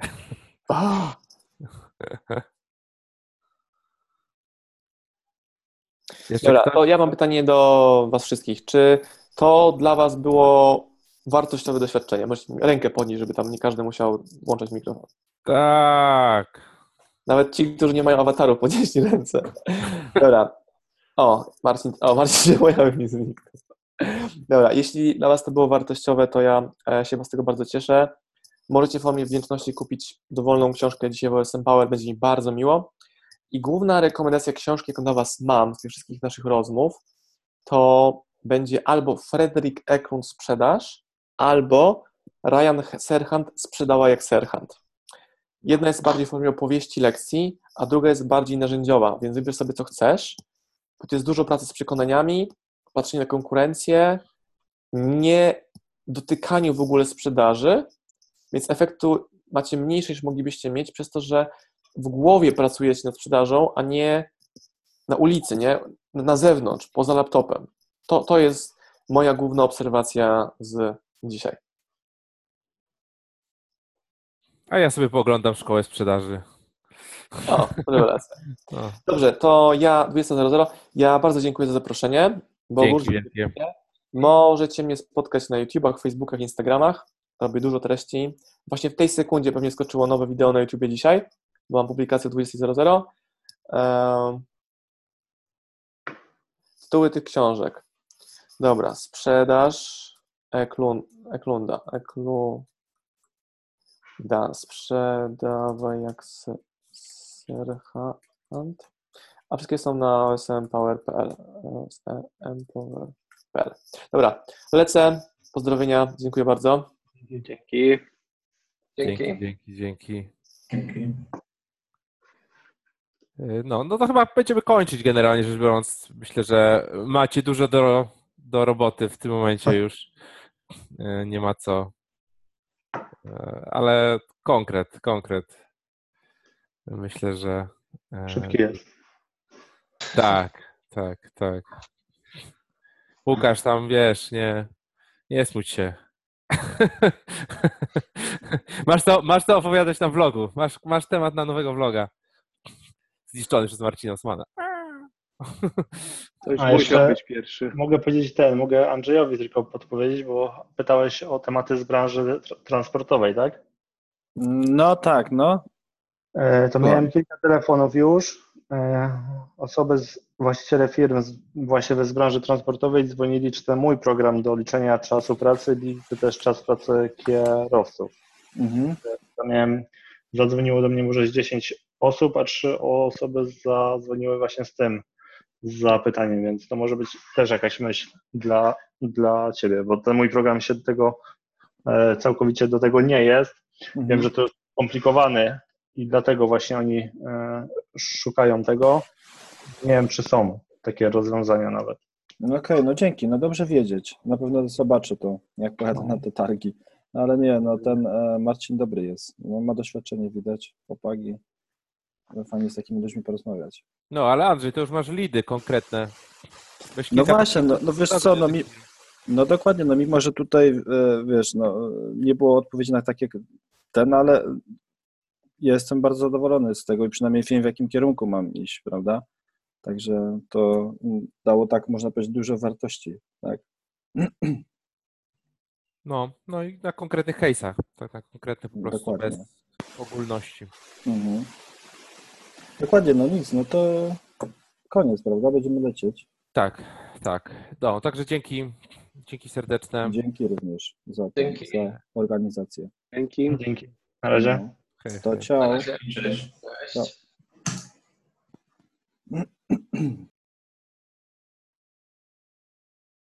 Dobra, to ja mam pytanie do was wszystkich. Czy to dla was było wartościowe doświadczenie? Możecie rękę podnieść, żeby tam nie każdy musiał włączać mikrofon. Tak. Nawet ci, którzy nie mają awataru, podnieśli ręce. Dobra. Marcin się pojawił. Dobra, jeśli dla was to było wartościowe, to ja się z tego bardzo cieszę. Możecie w formie wdzięczności kupić dowolną książkę dzisiaj w OSM Power, będzie mi bardzo miło. I główna rekomendacja książki, jaką dla was mam z tych wszystkich naszych rozmów, to będzie albo Frederick Eklund Sprzedaż, albo Ryan Serhant Sprzedała jak Serhant. Jedna jest bardziej w formie opowieści, lekcji, a druga jest bardziej narzędziowa, więc wybierz sobie co chcesz. Bo to jest dużo pracy z przekonaniami, patrzenie na konkurencję, nie dotykaniu w ogóle sprzedaży, więc efektu macie mniejszy niż moglibyście mieć przez to, że w głowie pracujecie nad sprzedażą, a nie na ulicy, nie? Na zewnątrz, poza laptopem. To jest moja główna obserwacja z dzisiaj. A ja sobie pooglądam szkołę sprzedaży. Rewelacja. Dobrze, to ja 20.00. Ja bardzo dziękuję za zaproszenie. Dzięki. Możecie mnie spotkać na YouTubach, Facebookach, Instagramach. Robię dużo treści. Właśnie w tej sekundzie pewnie skoczyło nowe wideo na YouTubie dzisiaj, bo mam publikację o 20.00. Tytuły tych książek. Dobra, Sprzedaż Eklunda. Sprzedawaj jak Serhant. A wszystkie są na osmpower.pl. Dobra, lecę. Pozdrowienia. Dziękuję bardzo. Dzięki. No to chyba będziemy kończyć generalnie rzecz biorąc. Myślę, że macie dużo do roboty w tym momencie już. Nie ma co. Ale konkret. Myślę, że... Szybki jest. Tak. Łukasz, tam wiesz, nie smuć się. Masz to opowiadać na vlogu. Masz temat na nowego vloga. Zniszczony przez Marcina Osmana. To już musiał być pierwszy. Mogę Andrzejowi tylko podpowiedzieć, bo pytałeś o tematy z branży transportowej, tak? No tak, no. To miałem kilka telefonów już. Właściciele firm właśnie z branży transportowej dzwonili, czy ten mój program do liczenia czasu pracy liczy też czas pracy kierowców. Zadzwoniło do mnie może z 10 osób, a 3 osoby zadzwoniły właśnie z tym zapytaniem, więc to może być też jakaś myśl dla Ciebie, bo ten mój program się do tego całkowicie do tego nie jest. Wiem, że to jest skomplikowane i dlatego właśnie oni szukają tego. Nie wiem, czy są takie rozwiązania nawet. Okej, no dzięki, no dobrze wiedzieć. Na pewno zobaczę to, jak pojadę na te targi. Ale nie, no ten Marcin dobry jest. No, ma doświadczenie, widać, chłopaki. Fajnie z takimi ludźmi porozmawiać. No, ale Andrzej, to już masz lidy konkretne. No właśnie, no wiesz co, no dokładnie, no mimo, że tutaj, wiesz, no nie było odpowiedzi na takie ale ja jestem bardzo zadowolony z tego i przynajmniej wiem, w jakim kierunku mam iść, prawda? Także to dało, tak można powiedzieć, dużo wartości, tak? No i na konkretnych case'ach, tak na konkretnych po prostu, dokładnie. Bez ogólności. Dokładnie, no nic, no to koniec, prawda? Będziemy lecieć. Tak. No, także dzięki serdeczne. Dzięki również za organizację. Dzięki. Na razie. No. To ciao. Cześć. Ciao.